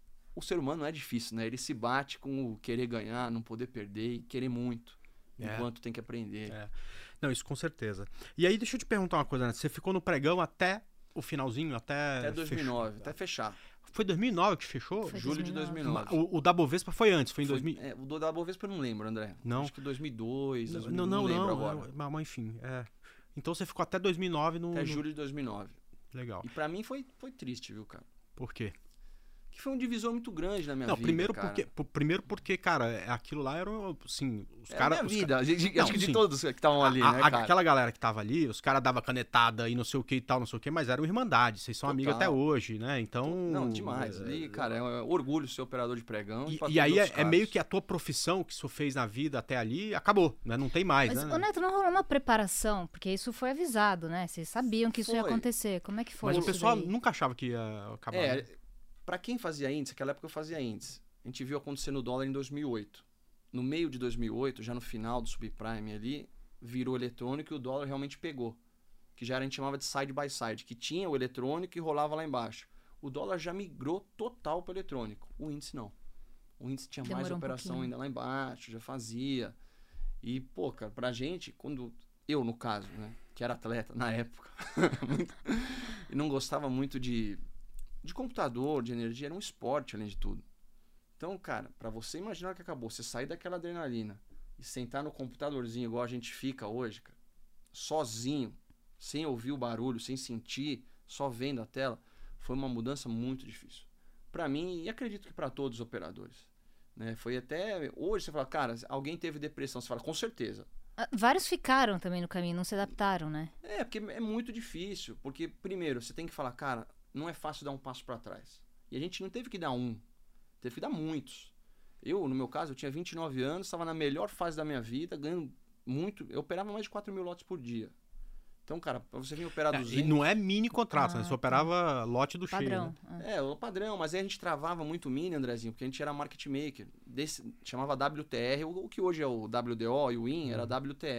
[SPEAKER 1] O ser humano é difícil, né? Ele se bate com o querer ganhar, não poder perder e querer muito.
[SPEAKER 4] É.
[SPEAKER 1] Enquanto tem que aprender.
[SPEAKER 4] É. Não, isso com certeza. E aí, deixa eu te perguntar uma coisa, né? Você ficou no pregão até o finalzinho, até...
[SPEAKER 1] Até dois mil e nove,
[SPEAKER 4] fechou.
[SPEAKER 1] até fechar.
[SPEAKER 4] Foi dois mil e nove que fechou?
[SPEAKER 2] Foi
[SPEAKER 1] Julho de dois mil e nove.
[SPEAKER 4] O, o da Bovespa foi antes, foi em
[SPEAKER 1] Foi-
[SPEAKER 4] dois mil...
[SPEAKER 1] é, o do da Bovespa eu não lembro, André.
[SPEAKER 4] Não?
[SPEAKER 1] Acho que dois mil e dois, dois mil,
[SPEAKER 4] Não,
[SPEAKER 1] não,
[SPEAKER 4] não,
[SPEAKER 1] lembro
[SPEAKER 4] não.
[SPEAKER 1] agora.
[SPEAKER 4] é, mas, mas enfim, é. Então você ficou até dois mil e nove no...
[SPEAKER 1] Até
[SPEAKER 4] no-
[SPEAKER 1] julho de dois mil e nove.
[SPEAKER 4] Legal.
[SPEAKER 1] E pra mim foi, foi triste, viu, cara?
[SPEAKER 4] Por quê?
[SPEAKER 1] Que foi um divisor muito grande na minha
[SPEAKER 4] Não,
[SPEAKER 1] vida,
[SPEAKER 4] primeiro
[SPEAKER 1] cara.
[SPEAKER 4] porque, p- primeiro porque, cara, é- aquilo lá era, assim, os
[SPEAKER 1] É a
[SPEAKER 4] caras...
[SPEAKER 1] minha vida, a gente-
[SPEAKER 4] Não,
[SPEAKER 1] acho que de
[SPEAKER 4] sim.
[SPEAKER 1] todos que estavam ali,
[SPEAKER 4] a-
[SPEAKER 1] né,
[SPEAKER 4] a-
[SPEAKER 1] cara?
[SPEAKER 4] Aquela galera que tava ali, os caras davam canetada e não sei o que e tal, não sei o que, mas era uma irmandade, vocês são
[SPEAKER 1] Total.
[SPEAKER 4] amigos até hoje, né? Então...
[SPEAKER 1] Não, demais.
[SPEAKER 4] é,
[SPEAKER 1] Ali, cara, é um orgulho ser operador de pregão.
[SPEAKER 4] E,
[SPEAKER 1] pra
[SPEAKER 4] e
[SPEAKER 1] todos
[SPEAKER 4] aí
[SPEAKER 1] os
[SPEAKER 4] é, é
[SPEAKER 1] caras.
[SPEAKER 4] meio que a tua profissão que você fez na vida até ali acabou, né? Não tem mais,
[SPEAKER 2] Mas,
[SPEAKER 4] né?
[SPEAKER 2] ô Neto, não rolou uma preparação? Porque isso foi avisado, né? Vocês sabiam que isso ia
[SPEAKER 1] Foi.
[SPEAKER 2] acontecer. Como é que foi
[SPEAKER 4] Mas o
[SPEAKER 2] isso
[SPEAKER 4] pessoal
[SPEAKER 2] daí?
[SPEAKER 4] nunca achava que ia acabar.
[SPEAKER 1] É,
[SPEAKER 4] né?
[SPEAKER 1] pra quem fazia índice, naquela época eu fazia índice. A gente viu acontecer no dólar em dois mil e oito. No meio de dois mil e oito, já no final do subprime ali, virou eletrônico e o dólar realmente pegou. Que já era, a gente chamava de side by side, que tinha o eletrônico e rolava lá embaixo. O dólar já migrou total para o eletrônico. O índice não. O índice tinha mais
[SPEAKER 2] Demorou um
[SPEAKER 1] operação
[SPEAKER 2] pouquinho.
[SPEAKER 1] ainda lá embaixo, já fazia. E, pô, cara, pra gente, quando... Eu, no caso, né? Que era atleta na época. muito- e não gostava muito de, de computador, de energia. Era um esporte, além de tudo. Então, cara, pra você imaginar que acabou, você sair daquela adrenalina e sentar no computadorzinho igual a gente fica hoje, cara, sozinho, sem ouvir o barulho, sem sentir, só vendo a tela, foi uma mudança muito difícil. Pra mim, e acredito que pra todos os operadores. Né? Foi até... Hoje você fala, cara, alguém teve depressão. Você fala, com certeza.
[SPEAKER 2] Ah, vários ficaram também no caminho, não se adaptaram, né?
[SPEAKER 1] É, porque é muito difícil. Porque, primeiro, você tem que falar, cara, não é fácil dar um passo pra trás. E a gente não teve que dar um, teve que dar muitos. Eu, no meu caso, eu tinha vinte e nove anos, estava na melhor fase da minha vida, ganhando muito. Eu operava mais de quatro mil lotes por dia. Então, cara, pra você vir operar
[SPEAKER 4] É,
[SPEAKER 1] duzentos...
[SPEAKER 4] e não é mini contrato,
[SPEAKER 2] Ah,
[SPEAKER 4] né? Você
[SPEAKER 2] tá.
[SPEAKER 4] operava lote do
[SPEAKER 2] Padrão.
[SPEAKER 4] cheio, né?
[SPEAKER 2] Ah.
[SPEAKER 1] É, o padrão, mas aí a gente travava muito mini, Andrezinho, porque a gente era market maker. Desse, chamava W T R, o, o que hoje é o W D O e o W I N era W T R.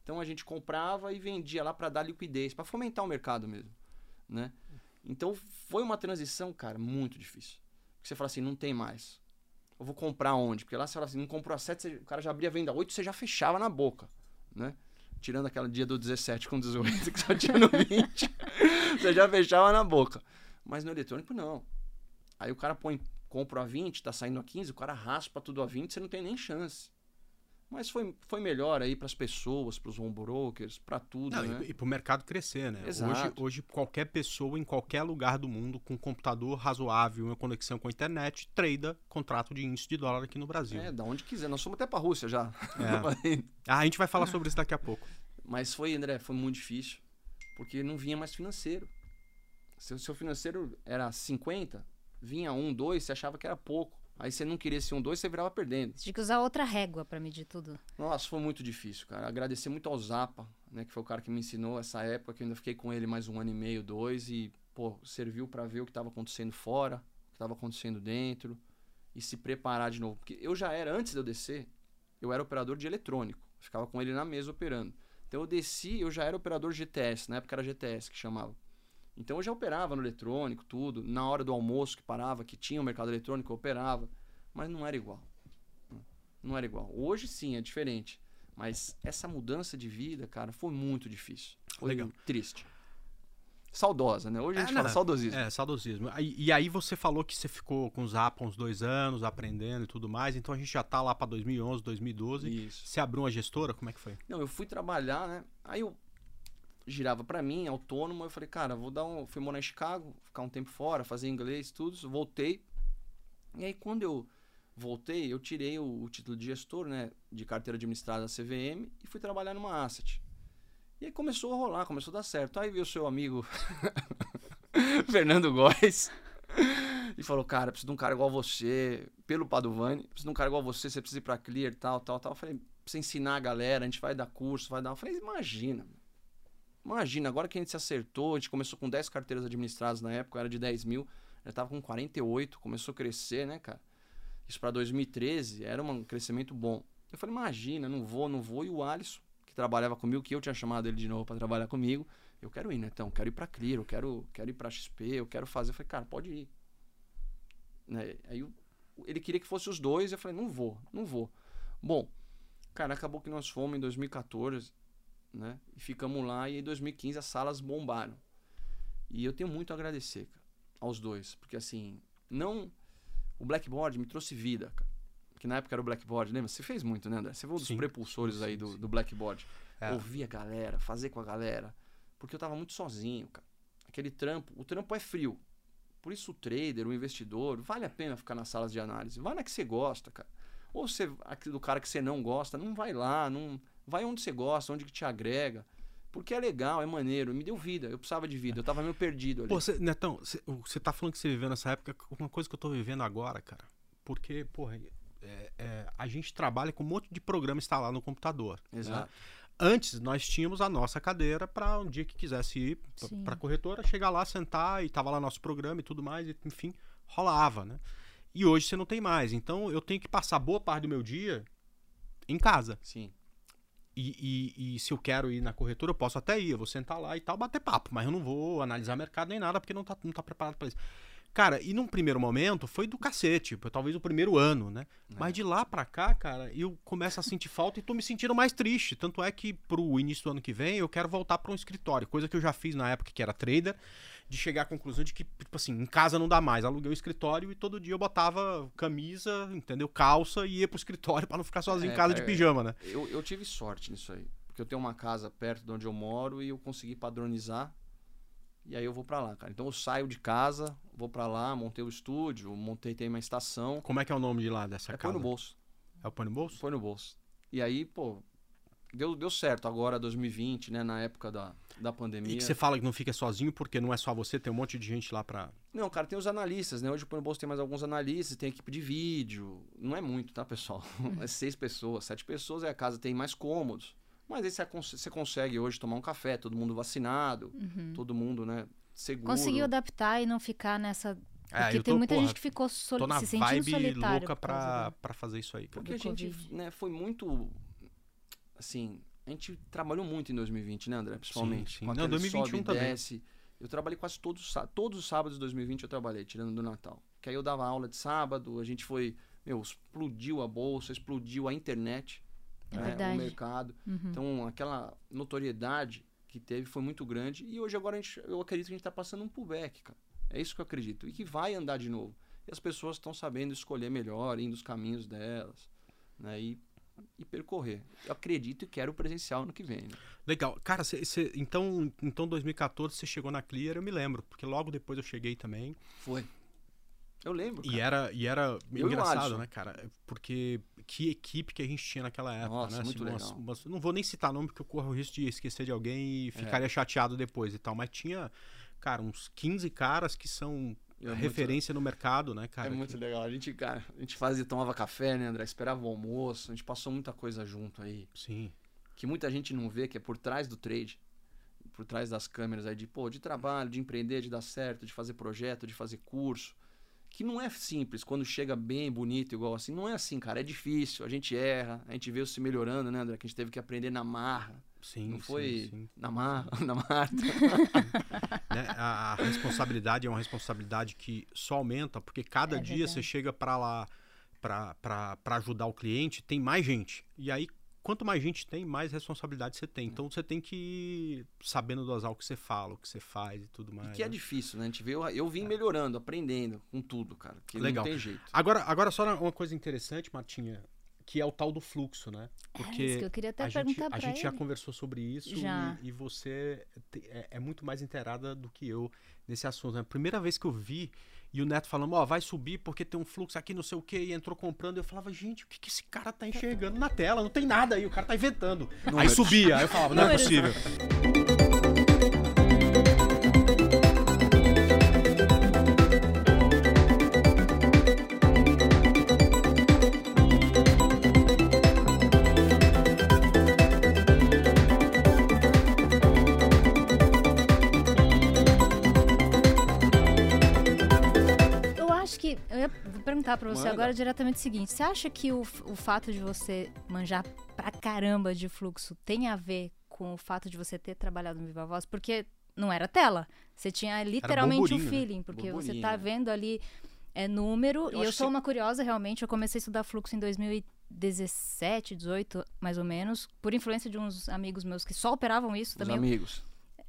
[SPEAKER 1] Então a gente comprava e vendia lá para dar liquidez, para fomentar o mercado mesmo, né? Então foi uma transição, cara, muito difícil. Porque você fala assim, não tem mais. Eu vou comprar onde? Porque lá você fala assim, não comprou a sete, você, o cara já abria a venda a oito, você já fechava na boca, né? Tirando aquele dia do dezessete com dezoito, que só tinha no vinte, você já fechava na boca. Mas no eletrônico, não. Aí o cara põe, compra a vinte, tá saindo a quinze, o cara raspa tudo a vinte, você não tem nem chance. Mas foi, foi melhor aí para as pessoas, para os home brokers, para tudo,
[SPEAKER 4] Não,
[SPEAKER 1] né?
[SPEAKER 4] E, e para o mercado crescer, né?
[SPEAKER 1] Exato.
[SPEAKER 4] Hoje, hoje, qualquer pessoa em qualquer lugar do mundo com um computador razoável, uma conexão com a internet, trada contrato de índice de dólar aqui no Brasil.
[SPEAKER 1] É, da onde quiser. Nós fomos até para a Rússia já.
[SPEAKER 4] É. Ah, a gente vai falar sobre isso daqui a pouco.
[SPEAKER 1] Mas foi, André, foi muito difícil, porque não vinha mais financeiro. Se o seu financeiro era cinquenta, vinha um, dois, você achava que era pouco. Aí você não queria esse um, dois, você virava perdendo.
[SPEAKER 2] Você tinha que usar outra régua pra medir tudo.
[SPEAKER 1] Nossa, foi muito difícil, cara. Agradecer muito ao Zapa, né, que foi o cara que me ensinou essa época, que eu ainda fiquei com ele mais um ano e meio, dois, e, pô, serviu pra ver o que estava acontecendo fora, o que estava acontecendo dentro, e se preparar de novo. Porque eu já era, antes de eu descer, eu era operador de eletrônico. Ficava com ele na mesa operando. Então eu desci, eu já era operador G T S, na época era G T S que chamava. Então eu já operava no eletrônico, tudo. Na hora do almoço que parava, que tinha o mercado eletrônico, eu operava. Mas não era igual. Não era igual. Hoje sim, é diferente. Mas essa mudança de vida, cara, foi muito difícil. Foi
[SPEAKER 4] Legal.
[SPEAKER 1] Triste. Saudosa, né? Hoje a gente
[SPEAKER 4] É,
[SPEAKER 1] fala
[SPEAKER 4] não,
[SPEAKER 1] saudosismo.
[SPEAKER 4] É, saudosismo. Aí- E aí você falou que você ficou com o Zapa uns dois anos, aprendendo e tudo mais. Então a gente já tá lá pra dois mil e onze, dois mil e doze.
[SPEAKER 1] Isso.
[SPEAKER 4] Você abriu uma gestora? Como é que foi?
[SPEAKER 1] Não, eu fui trabalhar, né? Aí eu girava pra mim, autônomo. Eu falei, cara, vou dar um... Fui morar em Chicago, ficar um tempo fora, fazer inglês, tudo. Voltei. E aí quando eu voltei, eu tirei o, o título de gestor, né? De carteira administrada da C V M e fui trabalhar numa asset. E aí começou a rolar, começou a dar certo. Aí veio o seu amigo Fernando Góes e falou, cara, preciso de um cara igual você, pelo Padovani, preciso de um cara igual você, você precisa ir pra Clear, tal, tal, tal. Eu falei, precisa ensinar a galera, a gente vai dar curso, vai dar... Eu falei, imagina, imagina, agora que a gente se acertou, a gente começou com dez carteiras administradas na época, era de dez mil, já tava com quarenta e oito, começou a crescer, né, cara? Isso pra dois mil e treze era um crescimento bom. Eu falei, imagina, não vou, não vou. E o Alisson, que trabalhava comigo, que eu tinha chamado ele de novo pra trabalhar comigo, eu quero ir, né? Então, quero ir pra Clear, eu quero, quero ir pra X P, eu quero fazer. Eu falei, cara, pode ir. Né? Aí eu, ele queria que fosse os dois, eu falei, não vou, não vou. Bom, cara, acabou que nós fomos em dois mil e quatorze, né? E ficamos lá, e em dois mil e quinze as salas bombaram. E eu tenho muito a agradecer, cara, aos dois, porque assim, não... O Blackboard me trouxe vida, cara. Que na época era o Blackboard, lembra? Você fez muito, né, André? Você foi um dos
[SPEAKER 4] Sim,
[SPEAKER 1] prepulsores
[SPEAKER 4] sim,
[SPEAKER 1] aí
[SPEAKER 4] sim,
[SPEAKER 1] do,
[SPEAKER 4] sim.
[SPEAKER 1] do Blackboard.
[SPEAKER 4] É.
[SPEAKER 1] Ouvir a galera, fazer com a galera. Porque eu tava muito sozinho, cara. Aquele trampo, o trampo é frio. Por isso o trader, o investidor, vale a pena ficar nas salas de análise. Vai na que você gosta, cara. Ou você, do cara que você não gosta, não vai lá, não vai onde você gosta, onde que te agrega. Porque é legal, é maneiro. Me deu vida, eu precisava de vida, eu tava meio perdido ali.
[SPEAKER 4] Pô, cê, Netão, você tá falando que você viveu nessa época, uma coisa que eu tô vivendo agora, cara. Porque, porra, é, é, a gente trabalha com um monte de programa instalado no computador.
[SPEAKER 1] Exato.
[SPEAKER 4] Né? Antes, nós tínhamos a nossa cadeira para um dia que quisesse ir
[SPEAKER 2] Sim.
[SPEAKER 4] para a corretora, chegar lá, sentar e tava lá nosso programa e tudo mais, e, enfim, rolava, né? E hoje você não tem mais. Então, eu tenho que passar boa parte do meu dia em casa.
[SPEAKER 1] Sim.
[SPEAKER 4] E, e, e se eu quero ir na corretora, eu posso até ir. Eu vou sentar lá e tal, bater papo. Mas eu não vou analisar mercado nem nada, porque não tá, não tá preparado para isso. Cara, e num primeiro momento foi do cacete. Talvez o primeiro ano, né?
[SPEAKER 1] É.
[SPEAKER 4] Mas de lá pra cá, cara, eu começo a sentir falta e tô me sentindo mais triste. Tanto é que pro início do ano que vem eu quero voltar pra um escritório. Coisa que eu já fiz na época que era trader. De chegar à conclusão de que, tipo assim, em casa não dá mais. Aluguei o escritório e todo dia eu botava camisa, entendeu? Calça e ia pro escritório pra não ficar sozinho
[SPEAKER 1] É,
[SPEAKER 4] em casa
[SPEAKER 1] cara,
[SPEAKER 4] de pijama, né?
[SPEAKER 1] Eu, eu tive sorte nisso aí. Porque eu tenho uma casa perto de onde eu moro e eu consegui padronizar. E aí eu vou pra lá, cara. Então eu saio de casa, vou pra lá, montei o estúdio, montei, tem uma estação.
[SPEAKER 4] Como é que é o nome de lá dessa
[SPEAKER 1] É,
[SPEAKER 4] casa?
[SPEAKER 1] põe no bolso.
[SPEAKER 4] É o Põe no Bolso?
[SPEAKER 1] Foi no bolso. E aí, pô, deu, deu certo. Agora, dois mil e vinte, né, na época da, da pandemia.
[SPEAKER 4] E que você fala que não fica sozinho porque não é só você, tem um monte de gente lá pra...
[SPEAKER 1] Não, cara, tem os analistas, né? Hoje o Põe no Bolso tem mais alguns analistas, tem equipe de vídeo. Não é muito, tá, pessoal? É seis pessoas, sete pessoas, e a casa tem mais cômodos. Mas aí você, cons- você consegue hoje tomar um café, todo mundo vacinado,
[SPEAKER 2] Uhum.
[SPEAKER 1] todo mundo, né, seguro.
[SPEAKER 2] Conseguiu adaptar e não ficar nessa...
[SPEAKER 4] É,
[SPEAKER 2] Porque
[SPEAKER 4] eu
[SPEAKER 2] tem
[SPEAKER 4] tô,
[SPEAKER 2] muita
[SPEAKER 4] porra,
[SPEAKER 2] gente que ficou soli...
[SPEAKER 4] Tô na
[SPEAKER 2] se sentindo
[SPEAKER 4] vibe
[SPEAKER 2] solitário
[SPEAKER 4] louca
[SPEAKER 2] por causa
[SPEAKER 4] pra,
[SPEAKER 2] do-
[SPEAKER 4] pra fazer isso aí, cara.
[SPEAKER 1] Porque
[SPEAKER 2] do
[SPEAKER 1] a gente,
[SPEAKER 2] Covid.
[SPEAKER 1] né, foi muito, assim, a gente trabalhou muito em dois mil e vinte, né, André? Principalmente.
[SPEAKER 4] Sim, sim.
[SPEAKER 1] Com
[SPEAKER 4] Não,
[SPEAKER 1] aquele
[SPEAKER 4] dois mil e vinte e um
[SPEAKER 1] sobe e
[SPEAKER 4] também.
[SPEAKER 1] desce. Eu trabalhei quase todos, os sá- todos os sábados de dois mil e vinte eu trabalhei, tirando do Natal. Que aí eu dava aula de sábado, a gente foi, meu, explodiu a bolsa, explodiu a internet,
[SPEAKER 2] É
[SPEAKER 1] né,
[SPEAKER 2] verdade.
[SPEAKER 1] o mercado.
[SPEAKER 2] Uhum.
[SPEAKER 1] Então, aquela notoriedade que teve foi muito grande. E hoje, agora, a gente, eu acredito que a gente está passando um pullback, cara. É isso que eu acredito. E que vai andar de novo. E as pessoas estão sabendo escolher melhor, indo os caminhos delas, né? E, e percorrer. Eu acredito e quero o presencial no que vem, né?
[SPEAKER 4] Legal. Cara, cê, cê, então, então dois mil e quatorze você chegou na Clear, eu me lembro. Porque logo depois eu cheguei também.
[SPEAKER 1] Foi. Eu lembro,
[SPEAKER 4] E
[SPEAKER 1] cara.
[SPEAKER 4] era, e era
[SPEAKER 1] Eu e o
[SPEAKER 4] engraçado,
[SPEAKER 1] Alisson.
[SPEAKER 4] né, cara? Porque que equipe que a gente tinha naquela época,
[SPEAKER 1] Nossa,
[SPEAKER 4] né?
[SPEAKER 1] muito
[SPEAKER 4] umas-
[SPEAKER 1] legal.
[SPEAKER 4] umas- não vou nem citar nome porque eu corro o risco de esquecer de alguém e ficaria chateado depois e tal. Mas tinha, cara, uns quinze caras que são
[SPEAKER 1] É muito-
[SPEAKER 4] referência no mercado, né, cara?
[SPEAKER 1] É muito
[SPEAKER 4] que-
[SPEAKER 1] legal. A gente, cara, a gente fazia, tomava café, né, André? Esperava o almoço. A gente passou muita coisa junto aí.
[SPEAKER 4] Sim.
[SPEAKER 1] Que muita gente não vê, que é por trás do trade. Por trás das câmeras aí de, pô, de trabalho, de empreender, de dar certo, de fazer projeto, de fazer curso. Que não é simples, quando chega bem, bonito, igual assim. Não é assim, cara. É difícil. A gente erra. A gente veio se melhorando, né, André? Que a gente teve que aprender na marra.
[SPEAKER 4] Sim,
[SPEAKER 1] Não
[SPEAKER 4] sim,
[SPEAKER 1] foi
[SPEAKER 4] sim.
[SPEAKER 1] na marra, na marra.
[SPEAKER 4] Né, A, a responsabilidade é uma responsabilidade que só aumenta, porque cada
[SPEAKER 2] É
[SPEAKER 4] dia
[SPEAKER 2] verdade.
[SPEAKER 4] você chega para lá para ajudar o cliente, tem mais gente. E aí, quanto mais gente tem, mais responsabilidade você tem. Então você tem que ir sabendo dosar o que você fala, o que você faz e tudo mais.
[SPEAKER 1] E que é
[SPEAKER 4] né?
[SPEAKER 1] difícil, né? A gente veio, eu vim melhorando, aprendendo com tudo, cara. Que
[SPEAKER 4] Legal.
[SPEAKER 1] não tem jeito.
[SPEAKER 4] Agora, agora só uma coisa interessante, Martinha, que é o tal do fluxo, né?
[SPEAKER 2] É isso
[SPEAKER 4] Porque
[SPEAKER 2] que eu queria até
[SPEAKER 4] a gente,
[SPEAKER 2] perguntar
[SPEAKER 4] a
[SPEAKER 2] pra
[SPEAKER 4] gente já
[SPEAKER 2] ele.
[SPEAKER 4] conversou sobre isso
[SPEAKER 2] Já.
[SPEAKER 4] e, e você te- é, é muito mais inteirada do que eu nesse assunto. Né? Primeira vez que eu vi e o Neto falando, ó, vai subir porque tem um fluxo aqui, não sei o que, e entrou comprando, eu falava, gente, o que, que esse cara tá enxergando na tela? Não tem nada aí, o cara tá inventando. Aí
[SPEAKER 1] Números.
[SPEAKER 4] subia, aí eu falava, não é
[SPEAKER 2] Números.
[SPEAKER 4] possível.
[SPEAKER 2] Eu acho que. Eu ia vou perguntar pra você
[SPEAKER 1] Manda.
[SPEAKER 2] agora diretamente o seguinte: você acha que o, o fato de você manjar pra caramba de fluxo tem a ver com o fato de você ter trabalhado no Viva Voz? Porque não era tela. Você tinha literalmente o
[SPEAKER 4] burburinho, né?
[SPEAKER 2] feeling, porque você
[SPEAKER 1] Burburinho,
[SPEAKER 2] tá
[SPEAKER 1] né?
[SPEAKER 2] vendo ali é, número.
[SPEAKER 1] Eu
[SPEAKER 2] e eu
[SPEAKER 1] acho
[SPEAKER 2] sou
[SPEAKER 1] que-
[SPEAKER 2] uma curiosa, realmente. Eu comecei a estudar fluxo em dois mil e dezessete, dezoito, mais ou menos, por influência de uns amigos meus que só operavam isso
[SPEAKER 1] Os
[SPEAKER 2] também.
[SPEAKER 1] amigos.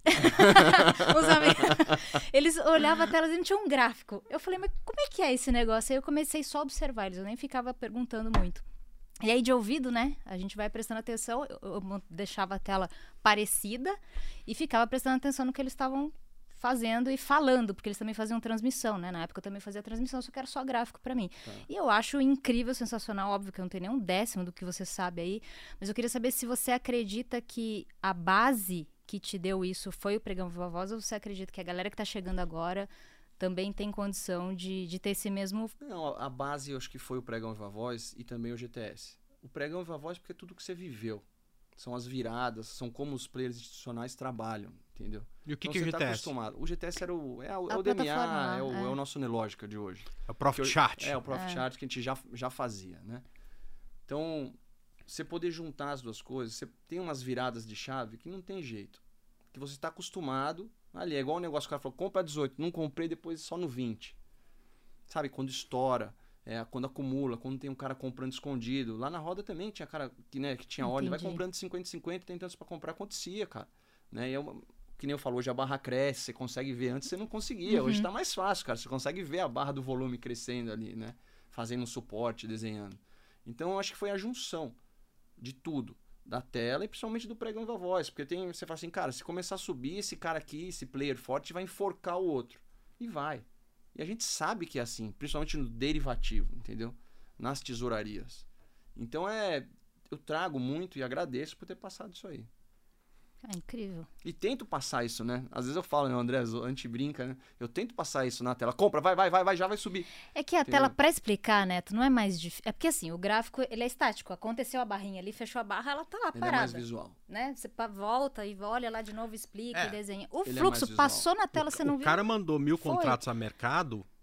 [SPEAKER 2] Os amigos, eles olhavam a tela e não tinha um gráfico. Eu falei, mas como é que é esse negócio? Aí eu comecei só a observar eles, eu nem ficava perguntando muito. E aí, de ouvido, né? A gente vai prestando atenção. Eu, eu deixava a tela parecida e ficava prestando atenção no que eles estavam fazendo e falando, porque eles também faziam transmissão, né? Na época eu também fazia transmissão, só que era só gráfico pra mim.
[SPEAKER 1] Tá.
[SPEAKER 2] E eu acho incrível, sensacional, óbvio que eu não tenho nem um décimo do que você sabe aí, mas eu queria saber se você acredita que a base que te deu isso foi o Pregão Viva Voz, ou você acredita que a galera que tá chegando agora também tem condição de, de ter esse mesmo...
[SPEAKER 1] Não, a a base eu acho que foi o Pregão Viva Voz e também o G T S. O Pregão Viva Voz porque é tudo que você viveu. São as viradas, são como os players institucionais trabalham, entendeu?
[SPEAKER 4] E o que,
[SPEAKER 1] Então
[SPEAKER 4] que é o
[SPEAKER 1] você tá
[SPEAKER 4] G T S?
[SPEAKER 1] acostumado. O G T S era o, é, o, é
[SPEAKER 2] A
[SPEAKER 1] o D M
[SPEAKER 2] plataforma lá,
[SPEAKER 1] A, é o,
[SPEAKER 2] é.
[SPEAKER 1] é o nosso Nelógica de hoje.
[SPEAKER 4] É o Profit
[SPEAKER 1] Que eu-
[SPEAKER 4] Chart.
[SPEAKER 1] É, o Profit
[SPEAKER 2] É.
[SPEAKER 1] Chart que a gente já, já fazia, né? Então, você poder juntar as duas coisas, você tem umas viradas de chave que não tem jeito. Que você está acostumado ali. É igual o negócio que o cara falou, compra dezoito, não comprei, depois só no vinte. Sabe, quando estoura, é, quando acumula, quando tem um cara comprando escondido. Lá na roda também tinha cara que, né, que tinha ordem, vai
[SPEAKER 2] Entendi.
[SPEAKER 1] comprando cinquenta cinquenta, tem tantos para comprar, acontecia, cara. Né? E é uma- que nem eu falou, hoje a barra cresce, você consegue ver. Antes você não conseguia, hoje tá mais fácil, cara. Você consegue ver a barra do volume crescendo ali, né? Fazendo um suporte, desenhando. Então eu acho que foi a junção de tudo. Da tela e principalmente do Pregão Viva Voz. Porque tem, você fala assim, cara, se começar a subir, esse cara aqui, esse player forte, vai enforcar o outro. E vai. E a gente sabe que é assim, principalmente no derivativo, entendeu? Nas tesourarias. Então é. Eu trago muito e agradeço por ter passado isso aí.
[SPEAKER 2] Ah, incrível.
[SPEAKER 1] E tento passar isso, né? Às vezes eu falo, né, André, a gente brinca, né? Eu tento passar isso na tela. Compra, vai, vai, vai, vai, já vai subir.
[SPEAKER 2] É que a
[SPEAKER 1] Entendeu?
[SPEAKER 2] tela, pra explicar, Neto, não é mais difícil. É porque assim, o gráfico, ele é estático. Aconteceu a barrinha ali, fechou a barra, ela tá lá
[SPEAKER 1] Ele é mais
[SPEAKER 2] parada.
[SPEAKER 1] visual.
[SPEAKER 2] Né? Você pa- volta e olha lá de novo, explica
[SPEAKER 4] É,
[SPEAKER 2] e desenha. O
[SPEAKER 1] ele é
[SPEAKER 2] fluxo
[SPEAKER 1] mais visual.
[SPEAKER 2] passou na tela, você não
[SPEAKER 4] O
[SPEAKER 2] viu?
[SPEAKER 4] cara mandou mil
[SPEAKER 2] Foi.
[SPEAKER 4] contratos a mercado,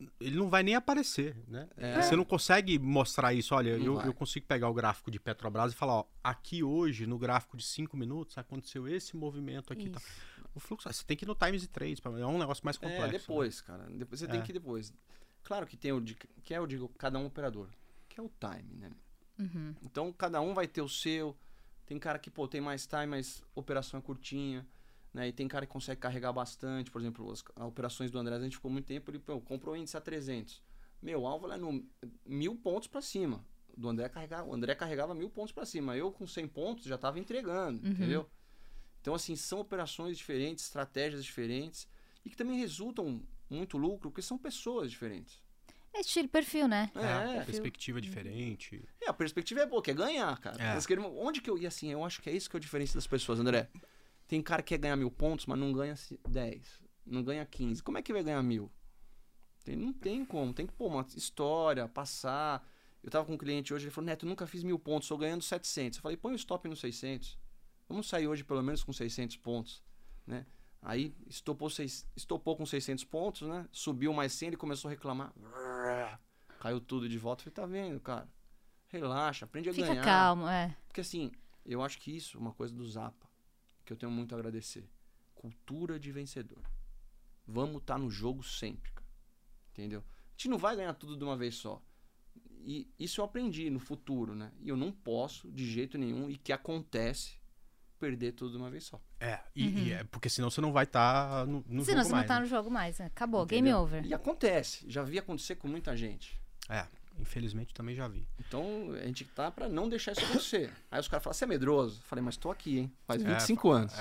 [SPEAKER 4] ele não vai nem aparecer, né?
[SPEAKER 1] É.
[SPEAKER 4] Você não consegue mostrar isso. Olha,
[SPEAKER 1] Não
[SPEAKER 4] eu,
[SPEAKER 1] vai.
[SPEAKER 4] eu consigo pegar o gráfico de Petrobras e falar, ó, aqui hoje, no gráfico de cinco minutos, aconteceu esse movimento aqui. Tá.
[SPEAKER 2] Isso.
[SPEAKER 4] O fluxo, você tem que ir no Times e Trades, pra- é um negócio mais complexo.
[SPEAKER 1] É,
[SPEAKER 4] né?
[SPEAKER 1] depois, cara. Depois você
[SPEAKER 4] É.
[SPEAKER 1] tem que ir depois. Claro que tem o de, que é o de cada um operador, que é o time, né?
[SPEAKER 2] Uhum.
[SPEAKER 1] Então cada um vai ter o seu. Tem cara que, pô, tem mais time, mas operação é curtinha, né? E tem cara que consegue carregar bastante. Por exemplo, as, as operações do André, a gente ficou muito tempo, ele pô, comprou o índice a trezentos. Meu, alvo é no mil pontos pra cima. Do André carregava, o André carregava mil pontos pra cima. Eu com cem pontos já tava entregando,
[SPEAKER 2] Uhum.
[SPEAKER 1] entendeu? Então, assim, são operações diferentes, estratégias diferentes e que também resultam muito lucro, porque são pessoas diferentes.
[SPEAKER 2] É estilo perfil, né?
[SPEAKER 4] É,
[SPEAKER 1] É,
[SPEAKER 4] perspectiva diferente.
[SPEAKER 1] é, a perspectiva é boa, que é ganhar, cara.
[SPEAKER 4] É.
[SPEAKER 1] Eles querem- onde que eu... E assim, eu acho que é isso que é a diferença das pessoas, André. Tem cara que quer ganhar mil pontos, mas não ganha ci- dez. Não ganha quinze. Como é que vai ganhar mil? Tem, não tem como. Tem que pôr uma história, passar. Eu tava com um cliente hoje, ele falou, Neto, eu nunca fiz mil pontos, tô ganhando setecentos. Eu falei, põe o stop no seiscentos. Vamos sair hoje pelo menos com seiscentos pontos, né? Aí estopou, seis, estopou com seiscentos pontos, né? Subiu mais cem, ele começou a reclamar. Caiu tudo de volta. Eu falei, tá vendo, cara? Relaxa, aprende a
[SPEAKER 2] Fica
[SPEAKER 1] ganhar.
[SPEAKER 2] calmo, é.
[SPEAKER 1] Porque assim, eu acho que isso é uma coisa do Zapa, que eu tenho muito a agradecer. Cultura de vencedor. Vamos estar no jogo sempre, cara. Entendeu? A gente não vai ganhar tudo de uma vez só. E isso eu aprendi no futuro, né? E eu não posso, de jeito nenhum, e que acontece, perder tudo de uma vez só.
[SPEAKER 4] É, e, e é porque senão você não vai estar no, no
[SPEAKER 2] Senão
[SPEAKER 4] jogo
[SPEAKER 2] você
[SPEAKER 4] mais,
[SPEAKER 2] não tá
[SPEAKER 4] né?
[SPEAKER 2] no jogo mais, né? Acabou,
[SPEAKER 1] Entendeu?
[SPEAKER 2] game over.
[SPEAKER 1] E acontece. Já vi acontecer com muita gente.
[SPEAKER 4] É, infelizmente também já vi.
[SPEAKER 1] Então, a gente tá pra não deixar isso acontecer. Aí os caras falam, você é medroso? Eu falei, mas tô aqui, hein? Faz vinte e cinco anos.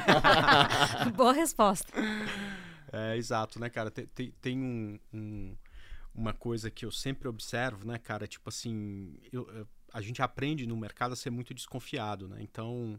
[SPEAKER 2] Boa resposta.
[SPEAKER 4] É, exato, né, cara? Tem, tem, tem um, um- uma coisa que eu sempre observo, né, cara? Tipo assim, eu- eu- a gente aprende no mercado a ser muito desconfiado, né? Então,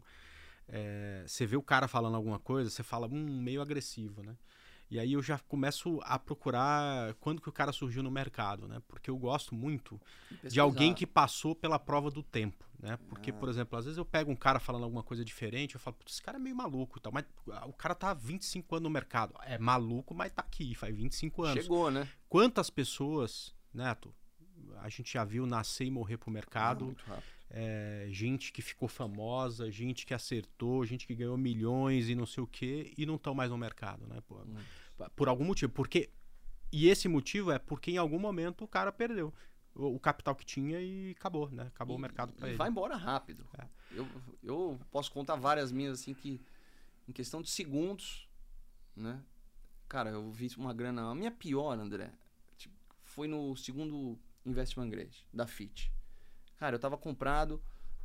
[SPEAKER 4] é, você vê o cara falando alguma coisa, você fala, hum, meio agressivo, né? E aí eu já começo a procurar quando que o cara surgiu no mercado, né? Porque eu gosto muito de alguém que passou pela prova do tempo, né? Porque, por exemplo, às vezes eu pego um cara falando alguma coisa diferente, eu falo, putz, esse cara é meio maluco e tal, mas o cara tá há vinte e cinco anos no mercado. É maluco, mas tá aqui, faz vinte e cinco anos.
[SPEAKER 1] Chegou, né?
[SPEAKER 4] Quantas pessoas, Neto, a gente já viu nascer e morrer pro
[SPEAKER 1] Ah,
[SPEAKER 4] mercado,
[SPEAKER 1] muito rápido.
[SPEAKER 4] é, gente que ficou famosa, gente que acertou, gente que ganhou milhões e não sei o quê, e não estão mais no mercado, né? Por,
[SPEAKER 1] Hum.
[SPEAKER 4] por algum motivo. Porque, e esse motivo é porque em algum momento o cara perdeu o, o capital que tinha e acabou, né? Acabou
[SPEAKER 1] E-
[SPEAKER 4] o mercado para
[SPEAKER 1] e
[SPEAKER 4] ele.
[SPEAKER 1] vai embora rápido.
[SPEAKER 4] É.
[SPEAKER 1] Eu, eu posso contar várias minhas, assim, que em questão de segundos, né? Cara, eu vi uma grana... A minha pior, André, tipo, foi no segundo Investment Grade, da F I T. Cara, eu tava comprado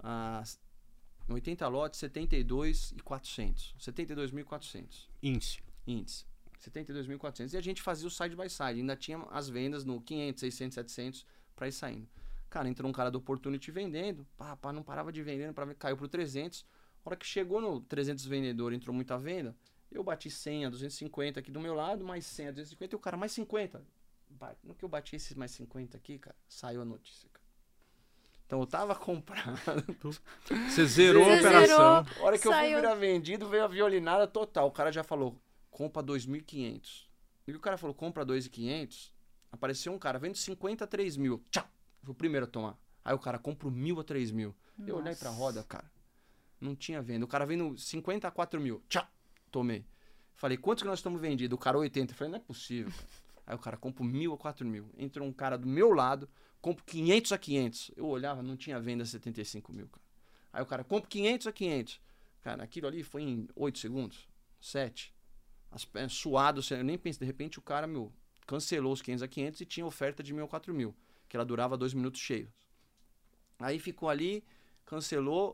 [SPEAKER 1] a oitenta lotes, setenta e dois mil e quatrocentos. setenta e dois mil e quatrocentos.
[SPEAKER 4] Índice.
[SPEAKER 1] Índice. setenta e dois mil e quatrocentos. E a gente fazia o side by side. Ainda tinha as vendas no quinhentos, seiscentos, setecentos para ir saindo. Cara, entrou um cara do Opportunity vendendo. Pá, pá, não parava de vender. Pra... Caiu pro trezentos. A hora que chegou no trezentos vendedor, entrou muita venda. Eu bati cem a duzentos e cinquenta aqui do meu lado, mais cem a duzentos e cinquenta. E o cara, mais cinquenta. Ba- No que eu bati esses mais cinquenta aqui, cara, saiu a notícia, cara. Então eu tava comprado.
[SPEAKER 4] Você zerou
[SPEAKER 2] Você
[SPEAKER 4] a operação.
[SPEAKER 2] zerou.
[SPEAKER 1] A hora que eu fui
[SPEAKER 2] Saiu.
[SPEAKER 1] virar vendido, veio a violinada total. O cara já falou, compra dois mil e quinhentos. E o cara falou, compra dois mil e quinhentos. Apareceu um cara, vendo cinquenta a três mil. Tchau! Foi o primeiro a tomar. Aí o cara compra o mil a três mil. Eu olhei pra roda, cara. Não tinha venda. O cara vendo cinquenta a quatro mil. Tchau! Tomei. Falei, quantos que nós estamos vendidos? O cara oitenta. Eu falei, não é possível, cara. Aí o cara compra mil a quatro mil. Entrou um cara do meu lado, compra quinhentos a quinhentos. Eu olhava, não tinha venda setenta e cinco mil, cara. Aí o cara compra quinhentos a quinhentos. Cara, aquilo ali foi em oito segundos, sete. As pernas suadas, eu nem pensei. De repente o cara, meu, cancelou os quinhentos a quinhentos e tinha oferta de mil a quatro mil, que ela durava dois minutos cheios. Aí ficou ali, cancelou.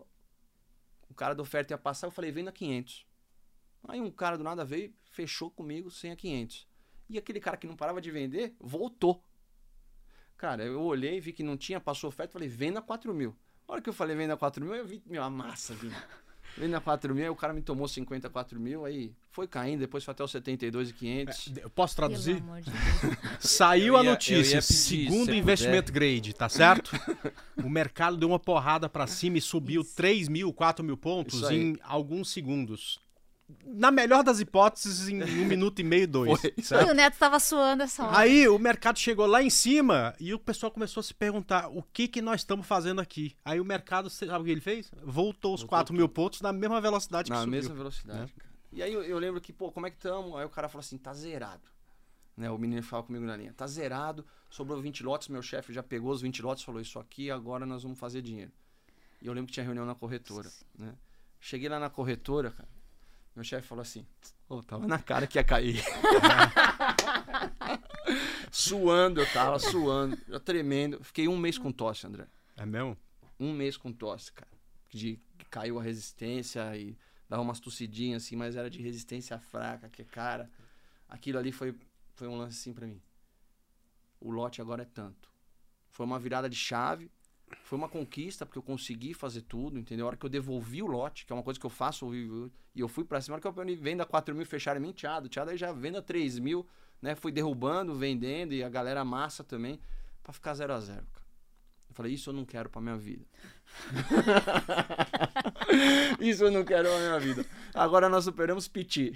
[SPEAKER 1] O cara da oferta ia passar, eu falei, venda quinhentos. Aí um cara do nada veio, fechou comigo cem a quinhentos. E aquele cara que não parava de vender, voltou. Cara, eu olhei, vi que não tinha, passou oferta, falei, venda quatro mil. Na hora que eu falei venda quatro mil, eu vi, meu, a massa vindo. Venda quatro mil, aí o cara me tomou cinquenta e quatro mil, aí foi caindo, depois foi até os setenta e dois mil e quinhentos.
[SPEAKER 4] Eu posso traduzir?
[SPEAKER 2] Pelo amor de Deus.
[SPEAKER 4] Saiu
[SPEAKER 5] Eu
[SPEAKER 4] a
[SPEAKER 5] ia- eu
[SPEAKER 4] notícia,
[SPEAKER 5] ia pedir,
[SPEAKER 4] segundo
[SPEAKER 5] se
[SPEAKER 4] investment
[SPEAKER 5] puder.
[SPEAKER 4] grade, tá certo? O mercado deu uma porrada pra cima e subiu
[SPEAKER 2] Isso.
[SPEAKER 4] três mil, quatro mil pontos
[SPEAKER 1] Isso aí.
[SPEAKER 4] em alguns segundos. na melhor das hipóteses, em um minuto e meio, dois.
[SPEAKER 1] Foi.
[SPEAKER 4] Certo?
[SPEAKER 2] E o Neto tava suando essa hora.
[SPEAKER 4] Aí o mercado chegou lá em cima e o pessoal começou a se perguntar o que que nós estamos fazendo aqui. Aí o mercado, sabe o que ele fez? Voltou os
[SPEAKER 1] Voltou
[SPEAKER 4] quatro mil pontos na mesma velocidade que
[SPEAKER 1] Na
[SPEAKER 4] subiu.
[SPEAKER 1] mesma velocidade, cara. E aí eu, eu lembro que, pô, como é que tamo? Aí o cara falou assim, tá zerado. Né, o menino falou comigo na linha, tá zerado, sobrou vinte lotes, meu chefe já pegou os vinte lotes e falou, isso aqui agora nós vamos fazer dinheiro. E eu lembro que tinha reunião na corretora, né? Cheguei lá na corretora, cara, meu chefe falou assim, oh, tava na cara que ia cair. Suando, eu tava suando, eu tremendo. Fiquei um mês com tosse, André.
[SPEAKER 4] É mesmo?
[SPEAKER 1] Um mês com tosse, cara. De caiu a resistência e dava umas tossidinhas assim, mas era de resistência fraca, que cara, aquilo ali foi foi um lance assim pra mim. O lote agora é tanto. Foi uma virada de chave, foi uma conquista porque eu consegui fazer tudo, entendeu? A hora que eu devolvi o lote, que é uma coisa que eu faço e eu fui pra cima, a hora que eu vendo a quatro mil, fecharam em mim, teado, teado aí já vendo a três mil, né? Fui derrubando, vendendo e a galera massa também, pra ficar zero a zero, cara. Eu falei, isso eu não quero pra minha vida. Isso eu não quero pra minha vida. Agora nós superamos Piti.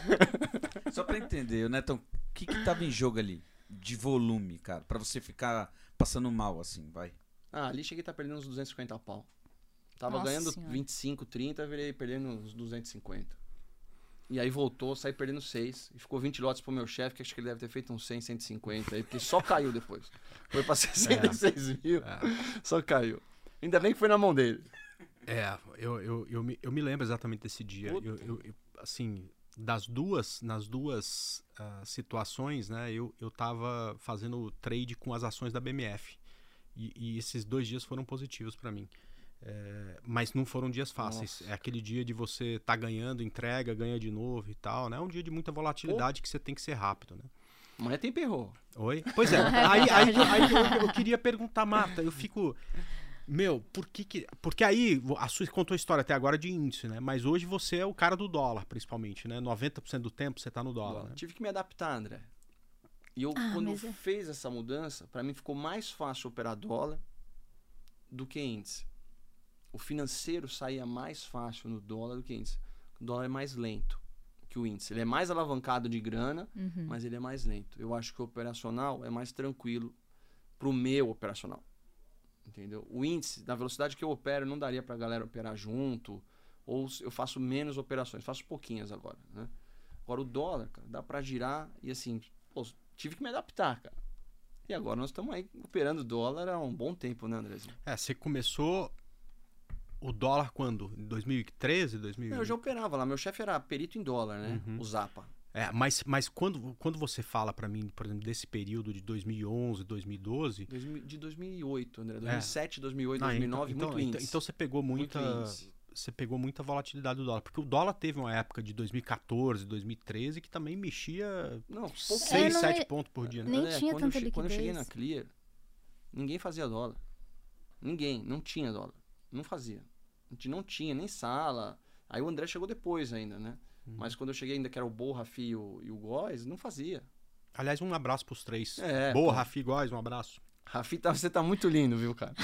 [SPEAKER 5] Só pra entender, Netão, o que que tava em jogo ali? De volume, cara, pra você ficar passando mal assim, vai.
[SPEAKER 1] Ah, ali cheguei a estar perdendo uns duzentos e cinquenta pau. Tava
[SPEAKER 2] Nossa
[SPEAKER 1] ganhando
[SPEAKER 2] Senhora.
[SPEAKER 1] vinte e cinco, trinta, virei perdendo uns duzentos e cinquenta. E aí voltou, saí perdendo seis. E ficou vinte lotes pro meu chefe, que acho que ele deve ter feito uns cem, cento e cinquenta aí, porque só caiu depois. Foi pra sessenta e seis mil,
[SPEAKER 4] É.
[SPEAKER 1] só caiu. Ainda bem que foi na mão dele.
[SPEAKER 4] É, eu, eu, eu, me, eu me lembro exatamente desse dia.
[SPEAKER 1] Puta.
[SPEAKER 4] Eu, eu- eu, assim, das duas, nas duas ah, situações, né, eu, eu tava fazendo trade com as ações da B M F. E, e esses dois dias foram positivos pra mim. É, mas não foram dias fáceis.
[SPEAKER 1] Nossa.
[SPEAKER 4] É aquele dia de você tá ganhando, entrega, ganha de novo e tal, né? É um dia de muita volatilidade que você tem que ser rápido, né?
[SPEAKER 1] Mas tem perro.
[SPEAKER 4] Oi? Pois é, aí, aí, que eu- aí que eu, eu queria perguntar, Marta, eu fico... Meu, por que que... Porque aí, a sua contou a história até agora de índice, né? Mas hoje você é o cara do dólar, principalmente, né? noventa por cento do tempo você tá no dólar, né?
[SPEAKER 1] Tive que me adaptar, André. E eu,
[SPEAKER 2] Ah,
[SPEAKER 1] quando
[SPEAKER 2] mas é-
[SPEAKER 1] fez essa mudança, pra mim ficou mais fácil operar dólar do que índice. O financeiro saía mais fácil no dólar do que índice. O dólar é mais lento que o índice. Ele é mais alavancado de grana,
[SPEAKER 2] Uhum.
[SPEAKER 1] mas ele é mais lento. Eu acho que o operacional é mais tranquilo pro meu operacional. Entendeu? O índice, da velocidade que eu opero, não daria pra galera operar junto. Ou eu faço menos operações, faço pouquinhas agora, né? Agora o dólar, cara, dá pra girar e assim, pô, tive que me adaptar, cara. E agora nós estamos aí operando dólar há um bom tempo, né, Andrezinho?
[SPEAKER 4] É, você começou o dólar quando? Em dois mil e treze, dois mil?
[SPEAKER 1] Eu já operava lá, meu chefe era perito em dólar, né?
[SPEAKER 4] Uhum.
[SPEAKER 1] O Zapa.
[SPEAKER 4] É, mas, mas quando, quando você fala pra mim, por exemplo, desse período de dois mil e onze, dois mil e doze...
[SPEAKER 1] dois mil De dois mil e oito, André. dois mil e sete, dois mil e oito,
[SPEAKER 4] Ah,
[SPEAKER 1] dois mil e nove,
[SPEAKER 4] então,
[SPEAKER 1] muito
[SPEAKER 4] então,
[SPEAKER 1] índice.
[SPEAKER 4] então você pegou
[SPEAKER 1] Muito
[SPEAKER 4] muita,
[SPEAKER 1] índice.
[SPEAKER 4] você pegou muita volatilidade do dólar, porque o dólar teve uma época de dois mil e quatorze, dois mil e treze que também mexia
[SPEAKER 1] Não, pouco
[SPEAKER 4] seis,
[SPEAKER 2] não
[SPEAKER 4] sete
[SPEAKER 2] é-
[SPEAKER 4] pontos por dia, né?
[SPEAKER 2] Nem
[SPEAKER 1] André,
[SPEAKER 2] tinha
[SPEAKER 1] quando eu
[SPEAKER 2] tanta
[SPEAKER 1] che- Quando eu cheguei na
[SPEAKER 2] liquidez.
[SPEAKER 1] Clear, ninguém fazia dólar. Ninguém, não tinha dólar. Não fazia. A gente não tinha nem sala. Aí o André chegou depois ainda, né?
[SPEAKER 4] Uhum.
[SPEAKER 1] Mas quando eu cheguei ainda, que era o Bo, o Rafi e o, e o Góes, não fazia.
[SPEAKER 4] Aliás, um abraço pros três.
[SPEAKER 1] É,
[SPEAKER 4] Boa,
[SPEAKER 1] pô.
[SPEAKER 4] Rafi Góes, um abraço.
[SPEAKER 1] Rafi, tá, você tá muito lindo, viu, cara?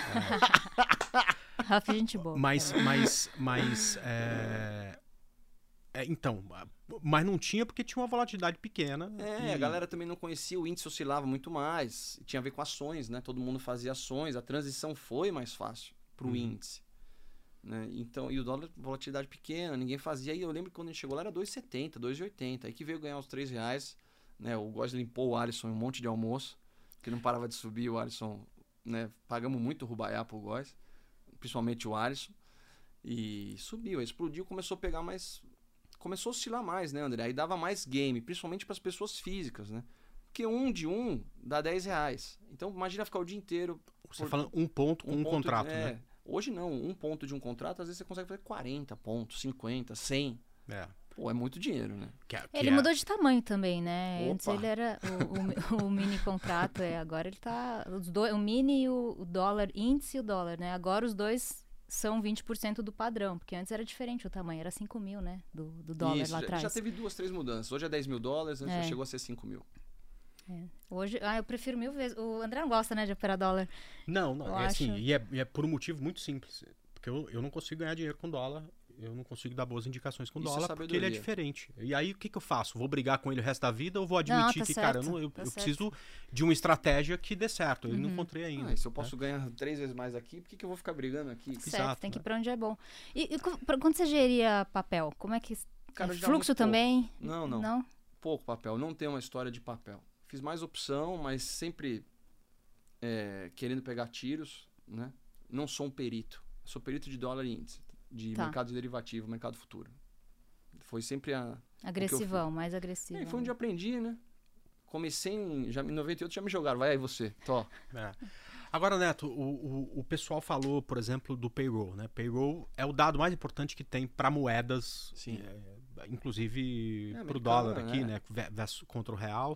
[SPEAKER 2] Rafa, gente boa.
[SPEAKER 4] Mas, mas, mas, é... é, então, mas não tinha porque tinha uma volatilidade pequena.
[SPEAKER 1] É,
[SPEAKER 4] e-
[SPEAKER 1] a galera também não conhecia, o índice oscilava muito mais. Tinha a ver com ações, né? Todo mundo fazia ações, a transição foi mais fácil pro
[SPEAKER 4] Uhum.
[SPEAKER 1] índice. Né? Então, e o dólar, volatilidade pequena, ninguém fazia. E eu lembro que quando a gente chegou lá era dois e setenta, dois e oitenta. Aí que veio ganhar os três reais. Né? O Góes limpou o Alisson em um monte de almoço, que não parava de subir. O Alisson, né? Pagamos muito rubaiá pro Góes, principalmente o Alisson. E subiu, aí explodiu, começou a pegar mais. Começou a oscilar mais, né, André? Aí dava mais game, principalmente para as pessoas físicas, né? Porque um de um dá dez reais. Então imagina ficar o dia inteiro.
[SPEAKER 4] Você
[SPEAKER 1] por-
[SPEAKER 4] falando um ponto com um,
[SPEAKER 1] ponto de-
[SPEAKER 4] contrato,
[SPEAKER 1] é.
[SPEAKER 4] né?
[SPEAKER 1] Hoje não, um ponto de um contrato, às vezes você consegue fazer quarenta pontos, cinquenta, cem.
[SPEAKER 4] É.
[SPEAKER 1] Pô, é muito dinheiro, né?
[SPEAKER 4] Que é- que
[SPEAKER 2] Ele
[SPEAKER 4] é-
[SPEAKER 2] mudou de tamanho também, né?
[SPEAKER 1] Opa.
[SPEAKER 2] Antes ele era o, o- o mini contrato, é, agora ele tá. Os dois, o mini e o, o dólar, índice e o dólar, né? Agora os dois são vinte por cento do padrão, porque antes era diferente o tamanho, era cinco mil, né? Do, do dólar
[SPEAKER 1] Isso,
[SPEAKER 2] lá
[SPEAKER 1] já,
[SPEAKER 2] atrás.
[SPEAKER 1] já teve duas, três mudanças. Hoje é dez mil dólares, antes
[SPEAKER 2] É.
[SPEAKER 1] já chegou a ser cinco mil.
[SPEAKER 2] Hoje, ah, eu prefiro mil vezes. O André não gosta, né, de operar dólar.
[SPEAKER 4] Não, não,
[SPEAKER 2] Eu
[SPEAKER 4] é assim,
[SPEAKER 2] acho.
[SPEAKER 4] e é, e é por um motivo muito simples. Porque eu, eu não consigo ganhar dinheiro com dólar. eu não consigo dar boas indicações com o
[SPEAKER 1] Isso é
[SPEAKER 4] dólar porque ele é
[SPEAKER 1] sabedoria.
[SPEAKER 4] diferente. E aí, o que, que eu faço? Vou brigar com ele o resto da vida ou vou
[SPEAKER 2] Não,
[SPEAKER 4] admitir
[SPEAKER 2] tá
[SPEAKER 4] que,
[SPEAKER 2] certo,
[SPEAKER 4] cara, eu, não- eu,
[SPEAKER 2] tá
[SPEAKER 4] eu
[SPEAKER 2] certo.
[SPEAKER 4] preciso de uma estratégia que dê certo. Eu não
[SPEAKER 2] Uhum.
[SPEAKER 4] encontrei ainda.
[SPEAKER 1] Ah, e se eu
[SPEAKER 4] né?
[SPEAKER 1] posso ganhar três vezes mais aqui, por que, que eu vou ficar brigando aqui?
[SPEAKER 2] Certo,
[SPEAKER 4] Exato,
[SPEAKER 2] tem que ir
[SPEAKER 4] né?
[SPEAKER 2] pra onde é bom. E, e co- pra- quando você geria papel, como é que...
[SPEAKER 1] Cara,
[SPEAKER 2] é
[SPEAKER 1] já
[SPEAKER 2] fluxo
[SPEAKER 1] muito pouco.
[SPEAKER 2] também?
[SPEAKER 1] Não, não.
[SPEAKER 2] Não?
[SPEAKER 1] Pouco papel, não tem uma história de papel. Fiz mais opção, mas sempre é, querendo pegar tiros, né? Não sou um perito. Sou perito de dólar e índice, de
[SPEAKER 2] Tá.
[SPEAKER 1] mercado derivativo, mercado futuro. Foi sempre a...
[SPEAKER 2] Agressivão, mais agressivo.
[SPEAKER 1] É, foi onde eu aprendi, né? Comecei em, já, em noventa e oito, já me jogaram. Vai aí você, Tó.
[SPEAKER 4] É. Agora, Neto, o, o, o pessoal falou, por exemplo, do payroll, né? Payroll é o dado mais importante que tem para moedas,
[SPEAKER 1] Sim.
[SPEAKER 4] é, inclusive
[SPEAKER 1] É,
[SPEAKER 4] para o
[SPEAKER 1] americana,
[SPEAKER 4] dólar aqui,
[SPEAKER 1] né?
[SPEAKER 4] né? ve- versus- contra o real.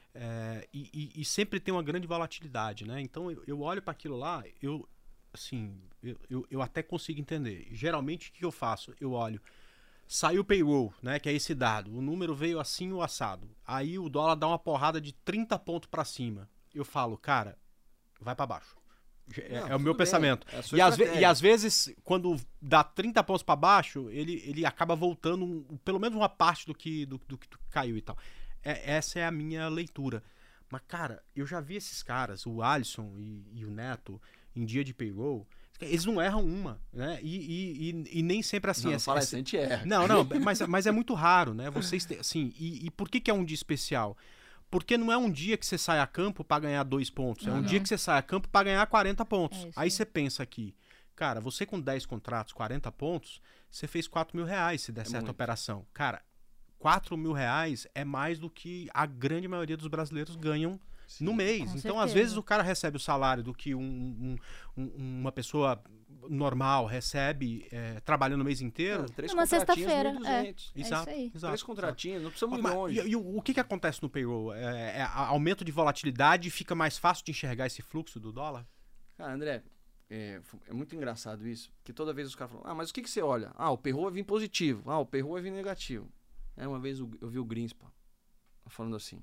[SPEAKER 4] É, e, e- e sempre tem uma grande volatilidade, né? Então eu, eu olho para aquilo lá, eu assim, eu, eu, eu até consigo entender. Geralmente o que eu faço? Eu olho, saiu o payroll, né? Que é esse dado. O número veio assim o assado. Aí o dólar dá uma porrada de trinta pontos para cima. Eu falo, cara, vai para baixo. É,
[SPEAKER 1] Não,
[SPEAKER 4] é o meu
[SPEAKER 1] tudo bem,
[SPEAKER 4] pensamento.
[SPEAKER 1] é a sua
[SPEAKER 4] E às, ve-
[SPEAKER 1] estratégia.
[SPEAKER 4] e às vezes, quando dá trinta pontos para baixo, ele, ele acaba voltando um- pelo menos uma parte do que, do, do que caiu e tal. É, essa é a minha leitura. Mas, cara, eu já vi esses caras, o Alisson e, e o Neto, em dia de payroll, eles não erram uma, né? E, e, e, e nem sempre assim.
[SPEAKER 1] Não,
[SPEAKER 4] é,
[SPEAKER 1] não fala
[SPEAKER 4] é-
[SPEAKER 1] isso, a gente erra.
[SPEAKER 4] não, não, mas, mas é muito raro, né? Vocês têm, assim, e, e por que, que é um dia especial? Porque não é um dia que você sai a campo para ganhar dois pontos, é um
[SPEAKER 2] Uhum.
[SPEAKER 4] dia que você sai a campo para ganhar quarenta pontos.
[SPEAKER 2] É isso
[SPEAKER 4] aí
[SPEAKER 2] aí.
[SPEAKER 4] você pensa aqui, cara, você com dez contratos, quarenta pontos, você fez quatro mil reais se der
[SPEAKER 1] É
[SPEAKER 4] certa
[SPEAKER 1] muito.
[SPEAKER 4] operação. Cara, quatro mil reais é mais do que a grande maioria dos brasileiros ganham
[SPEAKER 1] Sim.
[SPEAKER 4] no mês.
[SPEAKER 2] Com
[SPEAKER 4] Então, às
[SPEAKER 2] certeza.
[SPEAKER 4] vezes, o cara recebe o salário do que um- um- um- uma pessoa normal recebe é, trabalhando o mês inteiro.
[SPEAKER 1] Cara, três
[SPEAKER 2] Numa
[SPEAKER 1] contratinhos,
[SPEAKER 2] sexta-feira,
[SPEAKER 1] mil e duzentos.
[SPEAKER 2] É
[SPEAKER 4] Exato,
[SPEAKER 2] isso aí.
[SPEAKER 4] exato.
[SPEAKER 1] Três contratinhos, não precisamos ir
[SPEAKER 4] Mas,
[SPEAKER 1] longe.
[SPEAKER 4] e, e o, o que, que acontece no payroll? É, é a- aumento de volatilidade e fica mais fácil de enxergar esse fluxo do dólar?
[SPEAKER 1] Cara, André, é, f- é muito engraçado isso, que toda vez os caras falam, ah, mas o que, que você olha? Ah, o payroll é vir positivo, ah, o payroll é vir negativo. Aí uma vez o- eu vi o Greenspan falando assim,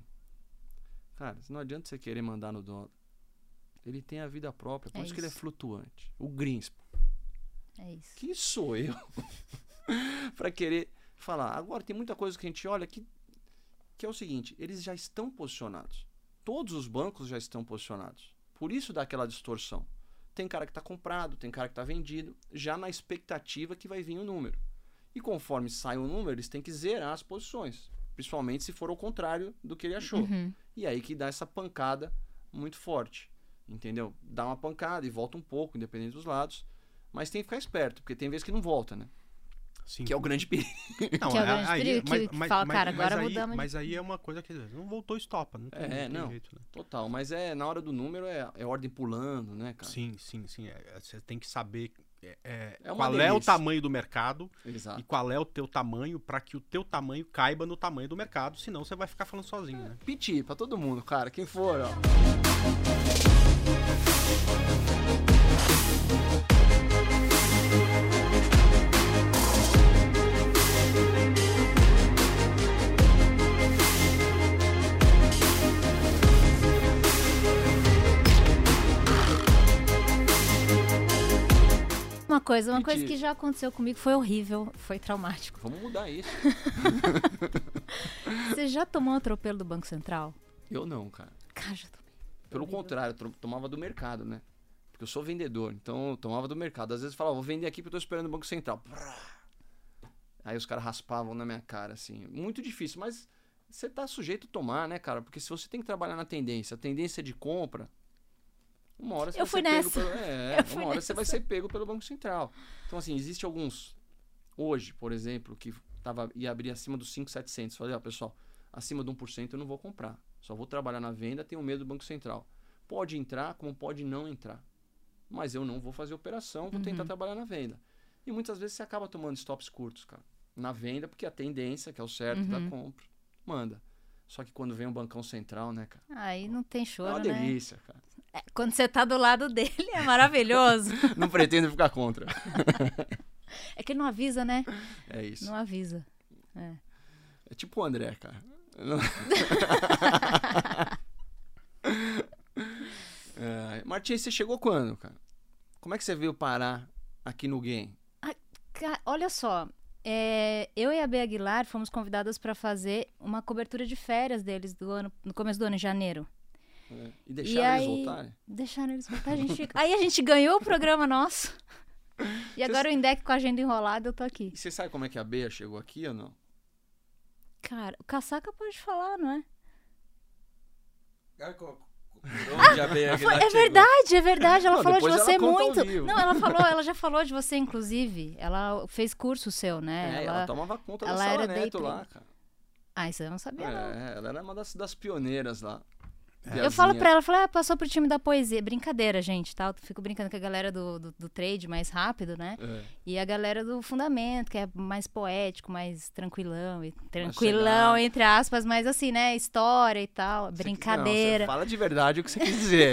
[SPEAKER 1] cara, não adianta você querer mandar no dólar. Ele tem a vida própria, por
[SPEAKER 2] É
[SPEAKER 1] isso que ele é
[SPEAKER 2] isso.
[SPEAKER 1] flutuante. O Greenspan.
[SPEAKER 2] É isso.
[SPEAKER 1] Quem sou eu pra querer falar? Agora, tem muita coisa que a gente olha que, que é o seguinte, eles já estão posicionados. Todos os bancos já estão posicionados. Por isso dá aquela distorção. Tem cara que está comprado, tem cara que está vendido, já na expectativa que vai vir o número. E conforme sai o número, eles têm que zerar as posições. Principalmente se for ao contrário do que ele achou.
[SPEAKER 2] Uhum.
[SPEAKER 1] E aí que dá essa pancada muito forte. Entendeu? Dá uma pancada e volta um pouco, independente dos lados. Mas tem que ficar esperto, porque tem vezes que não volta, né?
[SPEAKER 4] Sim.
[SPEAKER 1] Que é o grande perigo.
[SPEAKER 4] Não,
[SPEAKER 2] Que é o
[SPEAKER 4] é-
[SPEAKER 2] grande
[SPEAKER 4] aí-
[SPEAKER 2] perigo, que- que fala, cara, agora
[SPEAKER 4] aí,
[SPEAKER 2] mudamos de-
[SPEAKER 4] Mas aí é uma coisa que não voltou, estopa. Não tem,
[SPEAKER 1] É,
[SPEAKER 4] não tem
[SPEAKER 1] não.
[SPEAKER 4] jeito, né?
[SPEAKER 1] Total. Mas é na hora do número é, é ordem pulando, né, cara?
[SPEAKER 4] Sim, sim, sim. é, é, Você tem que saber é, é,
[SPEAKER 1] É uma
[SPEAKER 4] qual é o
[SPEAKER 1] delícia.
[SPEAKER 4] tamanho do mercado
[SPEAKER 1] Exato.
[SPEAKER 4] e qual é o teu tamanho para que o teu tamanho caiba no tamanho do mercado, senão você vai ficar falando sozinho, né?
[SPEAKER 1] Piti pra todo mundo, cara. Quem for, ó.
[SPEAKER 2] Uma coisa, uma coisa
[SPEAKER 1] Piti.
[SPEAKER 2] que já aconteceu comigo, foi horrível, foi traumático.
[SPEAKER 1] Vamos mudar isso.
[SPEAKER 2] Você já tomou um atropelo do Banco Central?
[SPEAKER 1] Eu não, cara.
[SPEAKER 2] Cara, já tomei.
[SPEAKER 1] Pelo
[SPEAKER 2] Horrível.
[SPEAKER 1] contrário, eu tro- tomava do mercado, né? Porque eu sou vendedor, então eu tomava do mercado. Às vezes eu falava, vou vender aqui porque eu tô esperando o Banco Central. Brá. Aí os caras raspavam na minha cara, assim. Muito difícil, mas você tá sujeito a tomar, né, cara? Porque se você tem que trabalhar na tendência, a tendência de compra, uma hora você
[SPEAKER 2] Eu
[SPEAKER 1] vai
[SPEAKER 2] fui
[SPEAKER 1] ser pego
[SPEAKER 2] nessa.
[SPEAKER 1] pelo... É,
[SPEAKER 2] Eu
[SPEAKER 1] uma
[SPEAKER 2] fui
[SPEAKER 1] hora você vai
[SPEAKER 2] nessa.
[SPEAKER 1] ser pego pelo Banco Central. Então, assim, existe alguns... Hoje, por exemplo, que tava, ia abrir acima dos cinco mil e setecentos. Falei, ó, pessoal, acima de um por cento eu não vou comprar. Só vou trabalhar na venda, tenho medo do Banco Central. Pode entrar, como pode não entrar. Mas eu não vou fazer operação, vou tentar
[SPEAKER 2] Uhum.
[SPEAKER 1] trabalhar na venda. E muitas vezes você acaba tomando stops curtos, cara. Na venda, porque a tendência, que é o certo da
[SPEAKER 2] Uhum.
[SPEAKER 1] compra, manda. Só que quando vem um bancão central, né, cara?
[SPEAKER 2] Aí não tem
[SPEAKER 1] É
[SPEAKER 2] choro,
[SPEAKER 1] uma
[SPEAKER 2] né?
[SPEAKER 1] delícia, cara.
[SPEAKER 2] É, quando você tá do lado dele, é maravilhoso.
[SPEAKER 1] Não pretendo ficar contra.
[SPEAKER 2] É que ele não avisa, né?
[SPEAKER 1] É isso.
[SPEAKER 2] Não avisa. É.
[SPEAKER 1] É tipo o André, cara. Não- É, Martins, você chegou quando, cara? Como é que você veio parar aqui no game?
[SPEAKER 2] Ca- Olha só, é, eu e a Bea Aguilar fomos convidadas para fazer uma cobertura de férias deles do ano, no começo do ano, em janeiro.
[SPEAKER 1] É. E
[SPEAKER 2] E
[SPEAKER 1] deixaram eles
[SPEAKER 2] aí,
[SPEAKER 1] voltarem?
[SPEAKER 2] deixaram eles voltar. A gente, aí a gente ganhou o programa nosso. E agora o Indec com a agenda enrolada, eu tô aqui.
[SPEAKER 1] E você sabe como é que a Bea chegou aqui ou não?
[SPEAKER 2] Cara, o Casaca pode falar, não é?
[SPEAKER 5] Onde a Bea Aguilar
[SPEAKER 2] É
[SPEAKER 5] chegou?
[SPEAKER 2] verdade, é verdade. Ela
[SPEAKER 1] Não,
[SPEAKER 2] falou de
[SPEAKER 1] depois
[SPEAKER 2] você
[SPEAKER 1] ela conta ao
[SPEAKER 2] muito.
[SPEAKER 1] vivo.
[SPEAKER 2] Não, ela falou, ela já falou de você, inclusive. Ela fez curso seu, né?
[SPEAKER 1] É,
[SPEAKER 2] ela...
[SPEAKER 1] ela tomava conta da
[SPEAKER 2] ela
[SPEAKER 1] Sala
[SPEAKER 2] era
[SPEAKER 1] Neto
[SPEAKER 2] day
[SPEAKER 1] lá,
[SPEAKER 2] trade.
[SPEAKER 1] cara.
[SPEAKER 2] Ah, isso eu não sabia, não.
[SPEAKER 1] É, ela era uma das, das pioneiras lá.
[SPEAKER 2] Eu falo pra ela, eu falo, ah, passou pro time da poesia. Brincadeira, gente, tá? Eu fico brincando com a galera do, do, do trade mais rápido, né?
[SPEAKER 1] É.
[SPEAKER 2] E a galera do fundamento, que é mais poético, mais tranquilão. E, tranquilão,
[SPEAKER 1] chegar.
[SPEAKER 2] entre aspas, mas assim, né? História e tal,
[SPEAKER 1] Você-
[SPEAKER 2] brincadeira.
[SPEAKER 1] Não, você fala de verdade o que você quis dizer.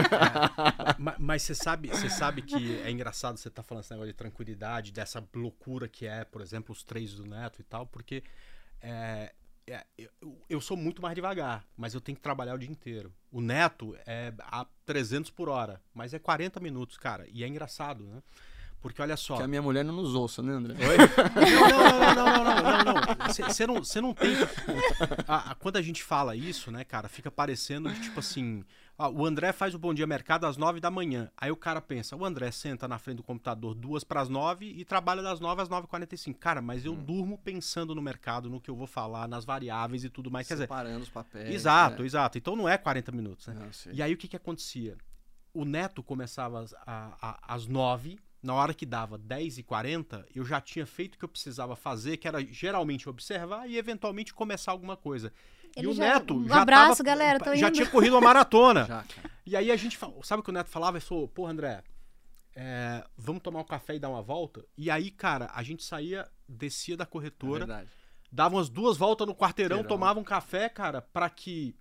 [SPEAKER 4] Ma- Mas você sabe, você sabe que é engraçado você estar falando esse negócio de tranquilidade, dessa loucura que é, por exemplo, os três do Neto e tal, porque é, é, eu, eu sou muito mais devagar, mas eu tenho que trabalhar o dia inteiro. O Neto é a trezentos por hora, mas é quarenta minutos, cara, e é engraçado, né? Porque olha só...
[SPEAKER 1] Que a minha mulher não nos ouça, né, André?
[SPEAKER 4] Oi? Não, não, não, não, não, não, não, não. Você não, você não tem. A- a- quando a gente fala isso, né, cara, fica parecendo de, tipo assim. Ah, o André faz o Bom Dia Mercado às nove da manhã. Aí o cara pensa, o André senta na frente do computador duas para as nove e trabalha das nove às nove e quarenta e cinco. Cara, mas eu durmo pensando no mercado, no que eu vou falar, nas variáveis e tudo mais. Quer dizer,
[SPEAKER 1] Separando os papéis.
[SPEAKER 4] exato,
[SPEAKER 1] né?
[SPEAKER 4] exato. Então não é quarenta minutos, né?
[SPEAKER 1] Não, sei.
[SPEAKER 4] E aí o que que acontecia? O Neto começava às- a- a- às nove, na hora que dava dez e quarenta, eu já tinha feito o que eu precisava fazer, que era geralmente observar e eventualmente começar alguma coisa.
[SPEAKER 2] Ele
[SPEAKER 4] e o
[SPEAKER 2] já-
[SPEAKER 4] Neto
[SPEAKER 2] um
[SPEAKER 4] já
[SPEAKER 2] abraço,
[SPEAKER 4] tava-
[SPEAKER 2] galera, tô
[SPEAKER 4] já
[SPEAKER 2] indo.
[SPEAKER 4] tinha corrido uma maratona.
[SPEAKER 1] Já, cara.
[SPEAKER 4] E aí a gente, fa- sabe o que o Neto falava? Ele falou, porra, André, é, vamos tomar um café e dar uma volta? E aí, cara, a gente saía, descia da
[SPEAKER 1] É
[SPEAKER 4] corretora,
[SPEAKER 1] verdade.
[SPEAKER 4] dava umas duas voltas no quarteirão,
[SPEAKER 1] Quarteirão.
[SPEAKER 4] tomava um café, cara, pra que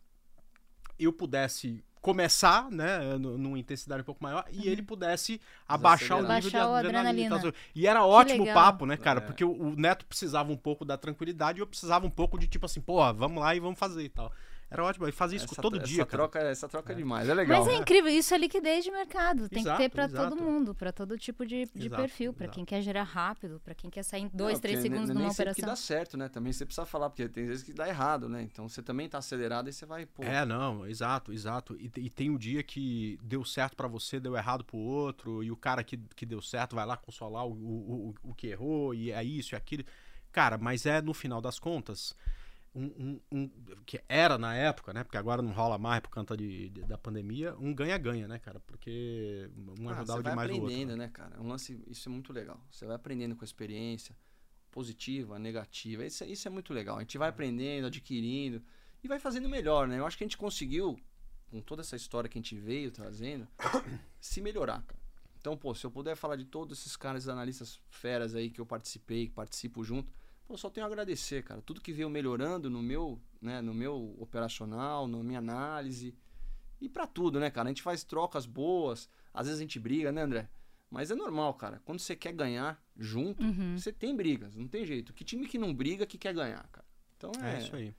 [SPEAKER 4] eu pudesse começar, né, nu- numa intensidade um pouco maior, e ele pudesse abaixar o nível
[SPEAKER 2] Baixar
[SPEAKER 4] de
[SPEAKER 2] o
[SPEAKER 4] adrenalina. e tal.
[SPEAKER 2] adrenalina.
[SPEAKER 4] E era ótimo o
[SPEAKER 2] legal.
[SPEAKER 4] papo, né, cara,
[SPEAKER 1] É.
[SPEAKER 4] porque o, o Neto precisava um pouco da tranquilidade e eu precisava um pouco de tipo assim, porra, vamos lá e vamos fazer e tal. Era ótimo, e fazia isso
[SPEAKER 1] Essa,
[SPEAKER 4] todo
[SPEAKER 1] essa
[SPEAKER 4] dia, cara.
[SPEAKER 1] troca, essa troca é demais, é legal.
[SPEAKER 2] Mas é incrível, isso é liquidez de mercado. Tem
[SPEAKER 4] Exato,
[SPEAKER 2] que ter pra
[SPEAKER 4] exato.
[SPEAKER 2] todo mundo, pra todo tipo de, de
[SPEAKER 4] Exato,
[SPEAKER 2] perfil, pra
[SPEAKER 4] exato.
[SPEAKER 2] quem quer gerar rápido, pra quem quer sair em dois,
[SPEAKER 1] Não,
[SPEAKER 2] três
[SPEAKER 1] porque
[SPEAKER 2] segundos
[SPEAKER 1] nem-
[SPEAKER 2] numa
[SPEAKER 1] nem sempre
[SPEAKER 2] operação.
[SPEAKER 1] que dá certo, né? Também você precisa falar, porque tem vezes que dá errado, né? Então você também tá acelerado e você vai, pô.
[SPEAKER 4] É, não, exato, exato. E, e tem o dia que deu certo pra você, deu errado pro outro, e o cara que, que deu certo vai lá consolar o, o, o, o que errou, e é isso e aquilo. Cara, mas é no final das contas, um, um- um- que era na época, né? Porque agora não rola mais por conta de, de- da pandemia, um ganha-ganha, né, cara? Porque um
[SPEAKER 1] Ah,
[SPEAKER 4] ajudava
[SPEAKER 1] você vai
[SPEAKER 4] demais o outro.
[SPEAKER 1] aprendendo,
[SPEAKER 4] né?
[SPEAKER 1] né, cara? Um lance, isso é muito legal. Você vai aprendendo com a experiência, positiva, negativa. Isso, é- isso é muito legal. A gente vai aprendendo, adquirindo e vai fazendo melhor, né? Eu acho que a gente conseguiu, com toda essa história que a gente veio trazendo, se melhorar, cara. Então, pô, se eu puder falar de todos esses caras analistas feras aí que eu participei, que participo junto, pô, só tenho a agradecer, cara. Tudo que veio melhorando no meu, né, no meu operacional, na minha análise e pra tudo, né, cara? A gente faz trocas boas, às vezes a gente briga, né, André? Mas é normal, cara. Quando você quer ganhar junto,
[SPEAKER 2] Uhum.
[SPEAKER 1] você tem brigas, não tem jeito. Que time que não briga que quer ganhar, cara? Então é,
[SPEAKER 4] É isso aí.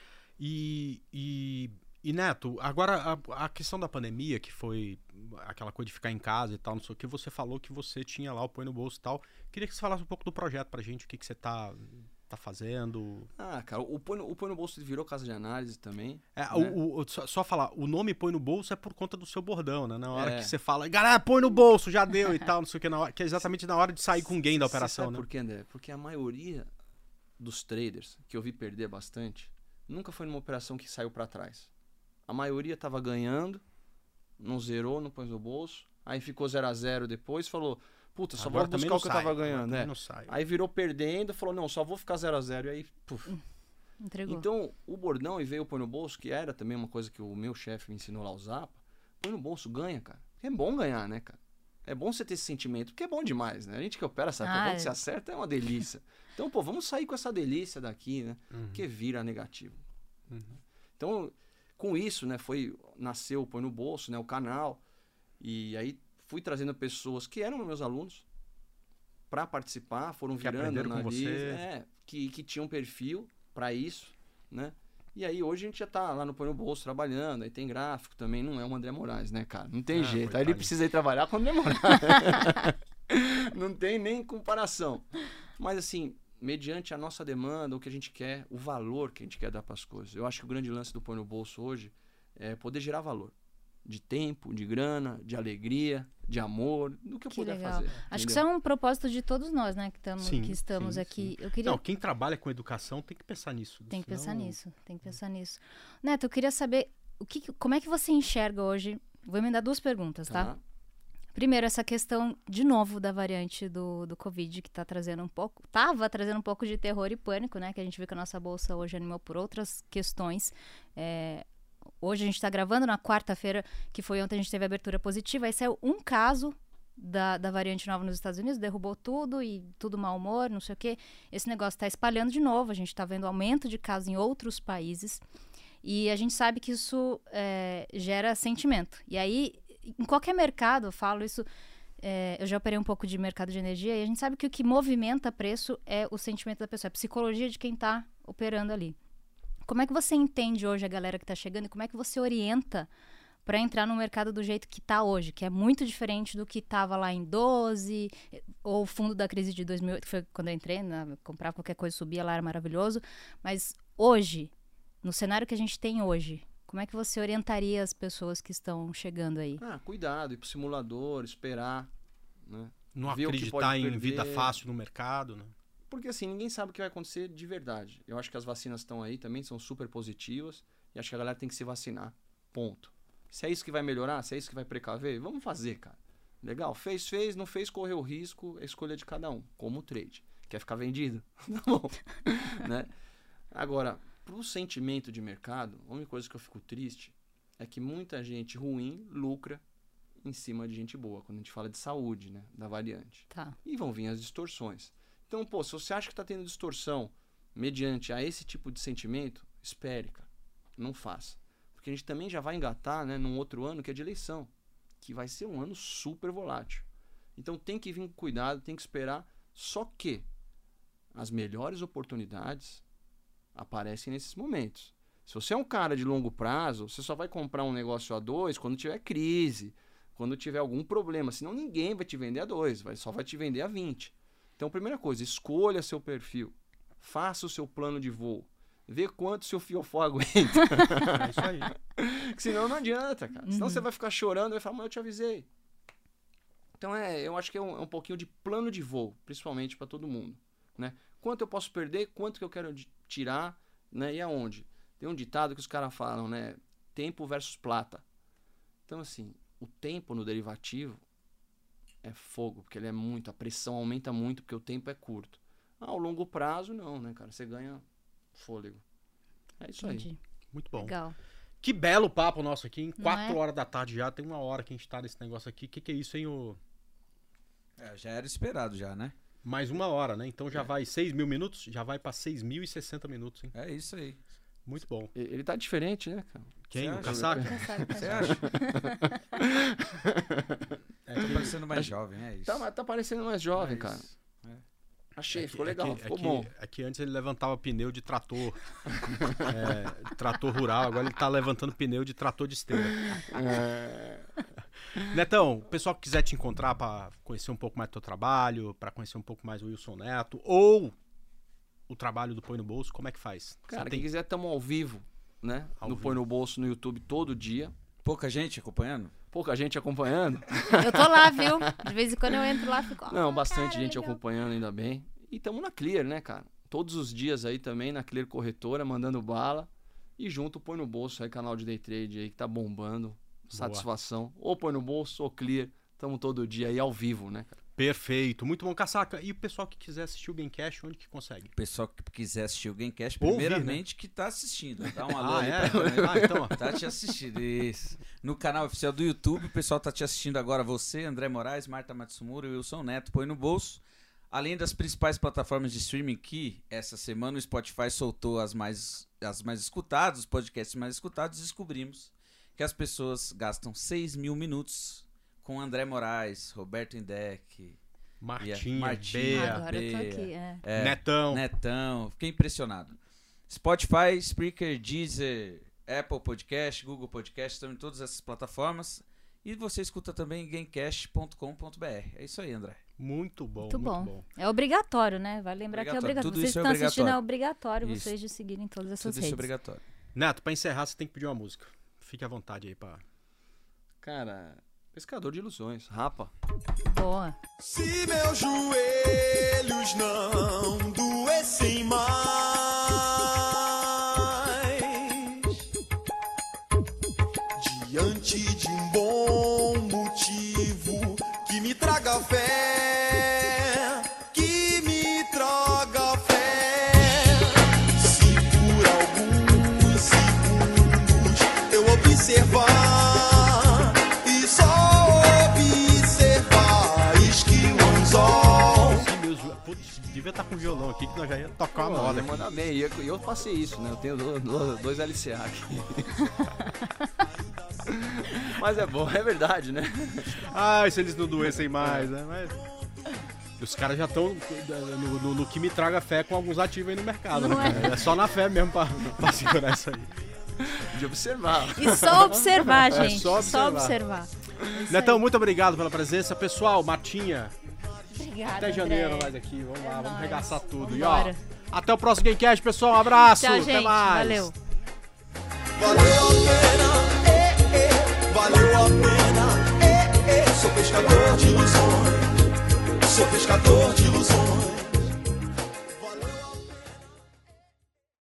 [SPEAKER 4] E, e, e, Neto, agora a, a questão da pandemia, que foi aquela coisa de ficar em casa e tal, não sei o que, você falou que você tinha lá o Põe no Bolso e tal. Queria que você falasse um pouco do projeto pra gente, o que, que você tá, tá fazendo.
[SPEAKER 1] Ah, cara, o Põe no, o Põe no Bolso virou casa de análise também.
[SPEAKER 4] É,
[SPEAKER 1] né?
[SPEAKER 4] o, o- só, só falar, o nome Põe no Bolso é por conta do seu bordão, né? Na hora
[SPEAKER 1] É.
[SPEAKER 4] que você fala, galera, põe no bolso, já deu e tal, não sei o que, na hora, que é exatamente na hora de sair com gain da
[SPEAKER 1] Cê
[SPEAKER 4] operação,
[SPEAKER 1] sabe
[SPEAKER 4] né?
[SPEAKER 1] por quê, André? Porque a maioria dos traders que eu vi perder bastante nunca foi numa operação que saiu pra trás. A maioria tava ganhando, não zerou, não pôs no bolso, aí ficou zero a zero depois, falou, puta, só
[SPEAKER 4] Agora
[SPEAKER 1] vou
[SPEAKER 4] também
[SPEAKER 1] buscar
[SPEAKER 4] não
[SPEAKER 1] o que eu
[SPEAKER 4] sai,
[SPEAKER 1] tava
[SPEAKER 4] agora
[SPEAKER 1] ganhando,
[SPEAKER 4] também
[SPEAKER 1] né?
[SPEAKER 4] não sai.
[SPEAKER 1] Aí virou perdendo, falou, não, só vou ficar zero a zero, e aí, puf.
[SPEAKER 2] Entregou.
[SPEAKER 1] Então, o bordão e veio o põe no bolso, que era também uma coisa que o meu chefe me ensinou lá a usar, põe no bolso, ganha, cara. É bom ganhar, né, cara? É bom você ter esse sentimento, porque é bom demais, né? A gente que opera sabe que
[SPEAKER 2] Ah,
[SPEAKER 1] é bom
[SPEAKER 2] é.
[SPEAKER 1] que você acerta, é uma delícia. Então, pô, vamos sair com essa delícia daqui, né?
[SPEAKER 4] Uhum.
[SPEAKER 1] Porque vira negativo. Então, com isso, né, foi, nasceu o Põe no Bolso, né, o canal, e aí fui trazendo pessoas que eram meus alunos para participar, foram
[SPEAKER 4] Que
[SPEAKER 1] virando
[SPEAKER 4] aprenderam com
[SPEAKER 1] analistas,
[SPEAKER 4] você.
[SPEAKER 1] é, que, que tinham perfil para isso, né? E aí hoje a gente já tá lá no Põe no Bolso trabalhando, aí tem gráfico também, não é o André Moraes, né, cara? Não tem
[SPEAKER 4] Ah,
[SPEAKER 1] jeito. Aí ele
[SPEAKER 4] coitadinho.
[SPEAKER 1] precisa ir trabalhar com o André Moraes. Não tem nem comparação. Mas assim, mediante a nossa demanda, o que a gente quer, o valor que a gente quer dar para as coisas. Eu acho que o grande lance do Põe no Bolso hoje é poder gerar valor. De tempo, de grana, de alegria, de amor, do que eu
[SPEAKER 2] Que
[SPEAKER 1] puder
[SPEAKER 2] legal.
[SPEAKER 1] fazer.
[SPEAKER 2] Acho que
[SPEAKER 1] entendeu?
[SPEAKER 2] isso é um propósito de todos nós, né? Que, tamo,
[SPEAKER 4] Sim,
[SPEAKER 2] que estamos
[SPEAKER 4] sim,
[SPEAKER 2] aqui.
[SPEAKER 4] sim.
[SPEAKER 2] Eu queria...
[SPEAKER 4] Não, quem trabalha com educação tem que pensar nisso.
[SPEAKER 2] Tem que pensar
[SPEAKER 4] senão-
[SPEAKER 2] nisso, tem que pensar nisso. Neto, eu queria saber o que, como é que você enxerga hoje. Vou emendar duas perguntas, tá?
[SPEAKER 1] Tá?
[SPEAKER 2] Primeiro, essa questão, de novo, da variante do, do Covid, que tá trazendo um pouco. Tava trazendo um pouco de terror e pânico, né? Que a gente vê que a nossa bolsa hoje animou por outras questões. É, hoje a gente tá gravando na quarta-feira, que foi ontem a gente teve a abertura positiva. Aí saiu um caso da, da variante nova nos Estados Unidos, derrubou tudo e tudo mau humor, não sei o quê. Esse negócio tá espalhando de novo. A gente tá vendo aumento de casos em outros países. E a gente sabe que isso é, gera sentimento. E aí, em qualquer mercado, eu falo isso, é, eu já operei um pouco de mercado de energia, e a gente sabe que o que movimenta preço é o sentimento da pessoa, é a psicologia de quem está operando ali. Como é que você entende hoje a galera que está chegando e como é que você orienta para entrar no mercado do jeito que está hoje, que é muito diferente do que estava lá em doze, ou o fundo da crise de dois mil e oito, que foi quando eu entrei, né, comprar qualquer coisa, subia lá, era maravilhoso. Mas hoje, no cenário que a gente tem hoje, como é que você orientaria as pessoas que estão chegando aí?
[SPEAKER 1] Ah, cuidado, ir pro simulador, esperar, né?
[SPEAKER 4] Não
[SPEAKER 1] Ver o que
[SPEAKER 4] acreditar
[SPEAKER 1] pode
[SPEAKER 4] em
[SPEAKER 1] perder.
[SPEAKER 4] vida fácil no mercado, né?
[SPEAKER 1] Porque assim, ninguém sabe o que vai acontecer de verdade. Eu acho que as vacinas estão aí também, são super positivas, e acho que a galera tem que se vacinar. Ponto. Se é isso que vai melhorar, se é isso que vai precaver, vamos fazer, cara. Legal, fez, fez, não fez, correu risco, é escolha de cada um, como o trade. Quer ficar vendido? Tá bom. Né? Agora, pro sentimento de mercado, a única coisa que eu fico triste é que muita gente ruim lucra em cima de gente boa, quando a gente fala de saúde, né, da variante.
[SPEAKER 2] Tá.
[SPEAKER 1] E vão vir as distorções. Então, pô, se você acha que está tendo distorção mediante a esse tipo de sentimento, espere, cara. Não faça. Porque a gente também já vai engatar, né, num outro ano que é de eleição, que vai ser um ano super volátil. Então tem que vir com cuidado, tem que esperar. Só que as melhores oportunidades aparecem nesses momentos. Se você é um cara de longo prazo, você só vai comprar um negócio a dois quando tiver crise, quando tiver algum problema. Senão ninguém vai te vender a dois, vai, só vai te vender a vinte. Então, primeira coisa, escolha seu perfil. Faça o seu plano de voo. Vê quanto seu fiofó aguenta.
[SPEAKER 4] É isso aí.
[SPEAKER 1] Porque senão não adianta, cara. Senão
[SPEAKER 2] Uhum.
[SPEAKER 1] você vai ficar chorando e vai falar, mas eu te avisei. Então, é, eu acho que é um, é um pouquinho de plano de voo, principalmente para todo mundo, né? Quanto eu posso perder, quanto que eu quero de- tirar, né? E aonde? Tem um ditado que os caras falam, né? Tempo versus plata. Então, assim, o tempo no derivativo é fogo, porque ele é muito, a pressão aumenta muito, porque o tempo é curto. Ao longo prazo, não, né, cara? Você ganha fôlego. É isso aí.
[SPEAKER 2] Entendi.
[SPEAKER 4] Muito bom.
[SPEAKER 2] Legal.
[SPEAKER 4] Que belo papo nosso aqui, em
[SPEAKER 2] Não
[SPEAKER 4] quatro
[SPEAKER 2] é?
[SPEAKER 4] horas da tarde já. Tem uma hora que a gente tá nesse negócio aqui. O que, que é isso, hein? O...
[SPEAKER 5] É, já era esperado já, né?
[SPEAKER 4] Mais uma hora, né? Então já
[SPEAKER 5] É.
[SPEAKER 4] vai seis mil minutos? Já vai pra seis mil e sessenta minutos, hein?
[SPEAKER 5] É isso aí.
[SPEAKER 4] Muito bom.
[SPEAKER 1] E- Ele tá diferente, né, cara?
[SPEAKER 4] Quem?
[SPEAKER 5] Você
[SPEAKER 4] O
[SPEAKER 5] acha?
[SPEAKER 4] Casaca?
[SPEAKER 2] Já sabe,
[SPEAKER 5] Você
[SPEAKER 2] tá?
[SPEAKER 5] acha?
[SPEAKER 4] É
[SPEAKER 5] Tô
[SPEAKER 4] que-
[SPEAKER 5] parecendo mais jovem, é isso.
[SPEAKER 1] Tá, mas tá parecendo mais jovem, cara.
[SPEAKER 5] Mas-
[SPEAKER 1] Achei,
[SPEAKER 4] é que-
[SPEAKER 1] ficou
[SPEAKER 4] é
[SPEAKER 1] legal,
[SPEAKER 4] que-
[SPEAKER 1] ficou
[SPEAKER 4] é que-
[SPEAKER 1] bom.
[SPEAKER 4] É que antes ele levantava pneu de trator. é, trator rural, agora ele tá levantando pneu de trator de esteira.
[SPEAKER 1] É...
[SPEAKER 4] Netão, o pessoal que quiser te encontrar pra conhecer um pouco mais do teu trabalho, pra conhecer um pouco mais o Wilson Neto, ou o trabalho do Põe no Bolso, como é que faz? Você
[SPEAKER 1] Cara,
[SPEAKER 4] tem-
[SPEAKER 1] quem quiser, tamo ao vivo, né?
[SPEAKER 4] Ao
[SPEAKER 1] no
[SPEAKER 4] vivo.
[SPEAKER 1] Põe no Bolso no YouTube todo dia.
[SPEAKER 5] Pouca gente acompanhando?
[SPEAKER 1] Pouca gente acompanhando.
[SPEAKER 2] Eu tô lá, viu? De vez em quando eu entro lá e fico.
[SPEAKER 1] Não,
[SPEAKER 2] "Ah,
[SPEAKER 1] bastante
[SPEAKER 2] cara,
[SPEAKER 1] gente
[SPEAKER 2] legal."
[SPEAKER 1] acompanhando, ainda bem. E tamo na Clear, né, cara? Todos os dias aí também na Clear Corretora, mandando bala. E junto Põe no Bolso aí, canal de Day Trade aí que tá bombando. Satisfação. Ou Põe no Bolso ou Clear. Tamo todo dia aí ao vivo, né, cara?
[SPEAKER 4] Perfeito, muito bom, Casaca. E o pessoal que quiser assistir o Gamecast, onde que consegue?
[SPEAKER 5] O pessoal que quiser assistir o Gamecast,
[SPEAKER 4] Ouvir,
[SPEAKER 5] primeiramente que tá assistindo. Dá um alô
[SPEAKER 4] Ah,
[SPEAKER 5] ali
[SPEAKER 4] é?
[SPEAKER 5] pra câmera.
[SPEAKER 4] Ah, então, ó.
[SPEAKER 5] Tá te assistindo, isso. No canal oficial do YouTube, o pessoal tá te assistindo agora. Você, André Moraes, Marta Matsumura e Wilson Neto, Põe no Bolso. Além das principais plataformas de streaming que, essa semana, o Spotify soltou as mais, as mais escutadas, os podcasts mais escutados, descobrimos que as pessoas gastam seis mil minutos com André Moraes, Roberto Indec,
[SPEAKER 4] Martinha,
[SPEAKER 5] Martinha.
[SPEAKER 4] Bea,
[SPEAKER 2] Agora eu tô
[SPEAKER 5] Bea.
[SPEAKER 2] aqui, é.
[SPEAKER 5] é,
[SPEAKER 4] Netão.
[SPEAKER 5] Netão. Fiquei impressionado. Spotify, Spreaker, Deezer, Apple Podcast, Google Podcast, estão em todas essas plataformas. E você escuta também em gamecast ponto com ponto b r. É isso aí, André.
[SPEAKER 4] Muito bom,
[SPEAKER 2] Muito
[SPEAKER 4] muito
[SPEAKER 2] bom.
[SPEAKER 4] bom.
[SPEAKER 2] É obrigatório, né? Vai lembrar
[SPEAKER 5] Obrigatório.
[SPEAKER 2] que é obrigatório.
[SPEAKER 5] Tudo
[SPEAKER 2] Vocês
[SPEAKER 5] isso é
[SPEAKER 2] estão assistindo, é
[SPEAKER 5] obrigatório.
[SPEAKER 2] obrigatório
[SPEAKER 5] Isso.
[SPEAKER 2] vocês de seguirem todas essas
[SPEAKER 5] Tudo isso é
[SPEAKER 2] redes.
[SPEAKER 5] obrigatório.
[SPEAKER 4] Neto, pra encerrar, você tem que pedir uma música. Fique à vontade aí pra...
[SPEAKER 1] Cara, Pescador de Ilusões, Rapa.
[SPEAKER 2] Boa.
[SPEAKER 6] Se meus joelhos não doessem mais, diante de um bom motivo que me traga fé, que me traga fé. Se por alguns segundos eu observar e só observar esquivo um anzol.
[SPEAKER 4] Se meus jo- Putz, devia estar com violão aqui que nós já ia tocar uma
[SPEAKER 1] Pô,
[SPEAKER 4] moda
[SPEAKER 1] ia
[SPEAKER 4] aqui.
[SPEAKER 1] mandar bem. E eu, e eu passei isso, né? Eu tenho do- do- dois L C A aqui. Mas é bom, é verdade, né?
[SPEAKER 4] Ai, se eles não doessem mais, né? Mas... Os caras já estão no, no- no que me traga fé com alguns ativos aí no mercado,
[SPEAKER 2] Não
[SPEAKER 4] né?
[SPEAKER 2] é?
[SPEAKER 4] cara? É só na fé mesmo pra, pra segurar isso aí.
[SPEAKER 1] De observar.
[SPEAKER 2] E só observar,
[SPEAKER 4] É
[SPEAKER 2] gente.
[SPEAKER 4] só
[SPEAKER 2] Só
[SPEAKER 4] observar.
[SPEAKER 2] observar. É isso
[SPEAKER 4] Netão,
[SPEAKER 2] aí.
[SPEAKER 4] muito obrigado pela presença. Pessoal, Martinha,
[SPEAKER 2] Obrigada,
[SPEAKER 4] até janeiro
[SPEAKER 2] André.
[SPEAKER 4] nós aqui. Vamos lá,
[SPEAKER 2] É
[SPEAKER 4] vamos
[SPEAKER 2] nóis.
[SPEAKER 4] arregaçar tudo.
[SPEAKER 2] Vambora.
[SPEAKER 4] E ó, até o próximo Gamecast, pessoal. Um abraço.
[SPEAKER 2] Tchau,
[SPEAKER 4] até
[SPEAKER 2] gente.
[SPEAKER 4] mais.
[SPEAKER 2] Valeu.
[SPEAKER 6] Valeu a pena, eh, eh, valeu a pena, eh, eh. Sou pescador de ilusões, sou pescador de ilusões.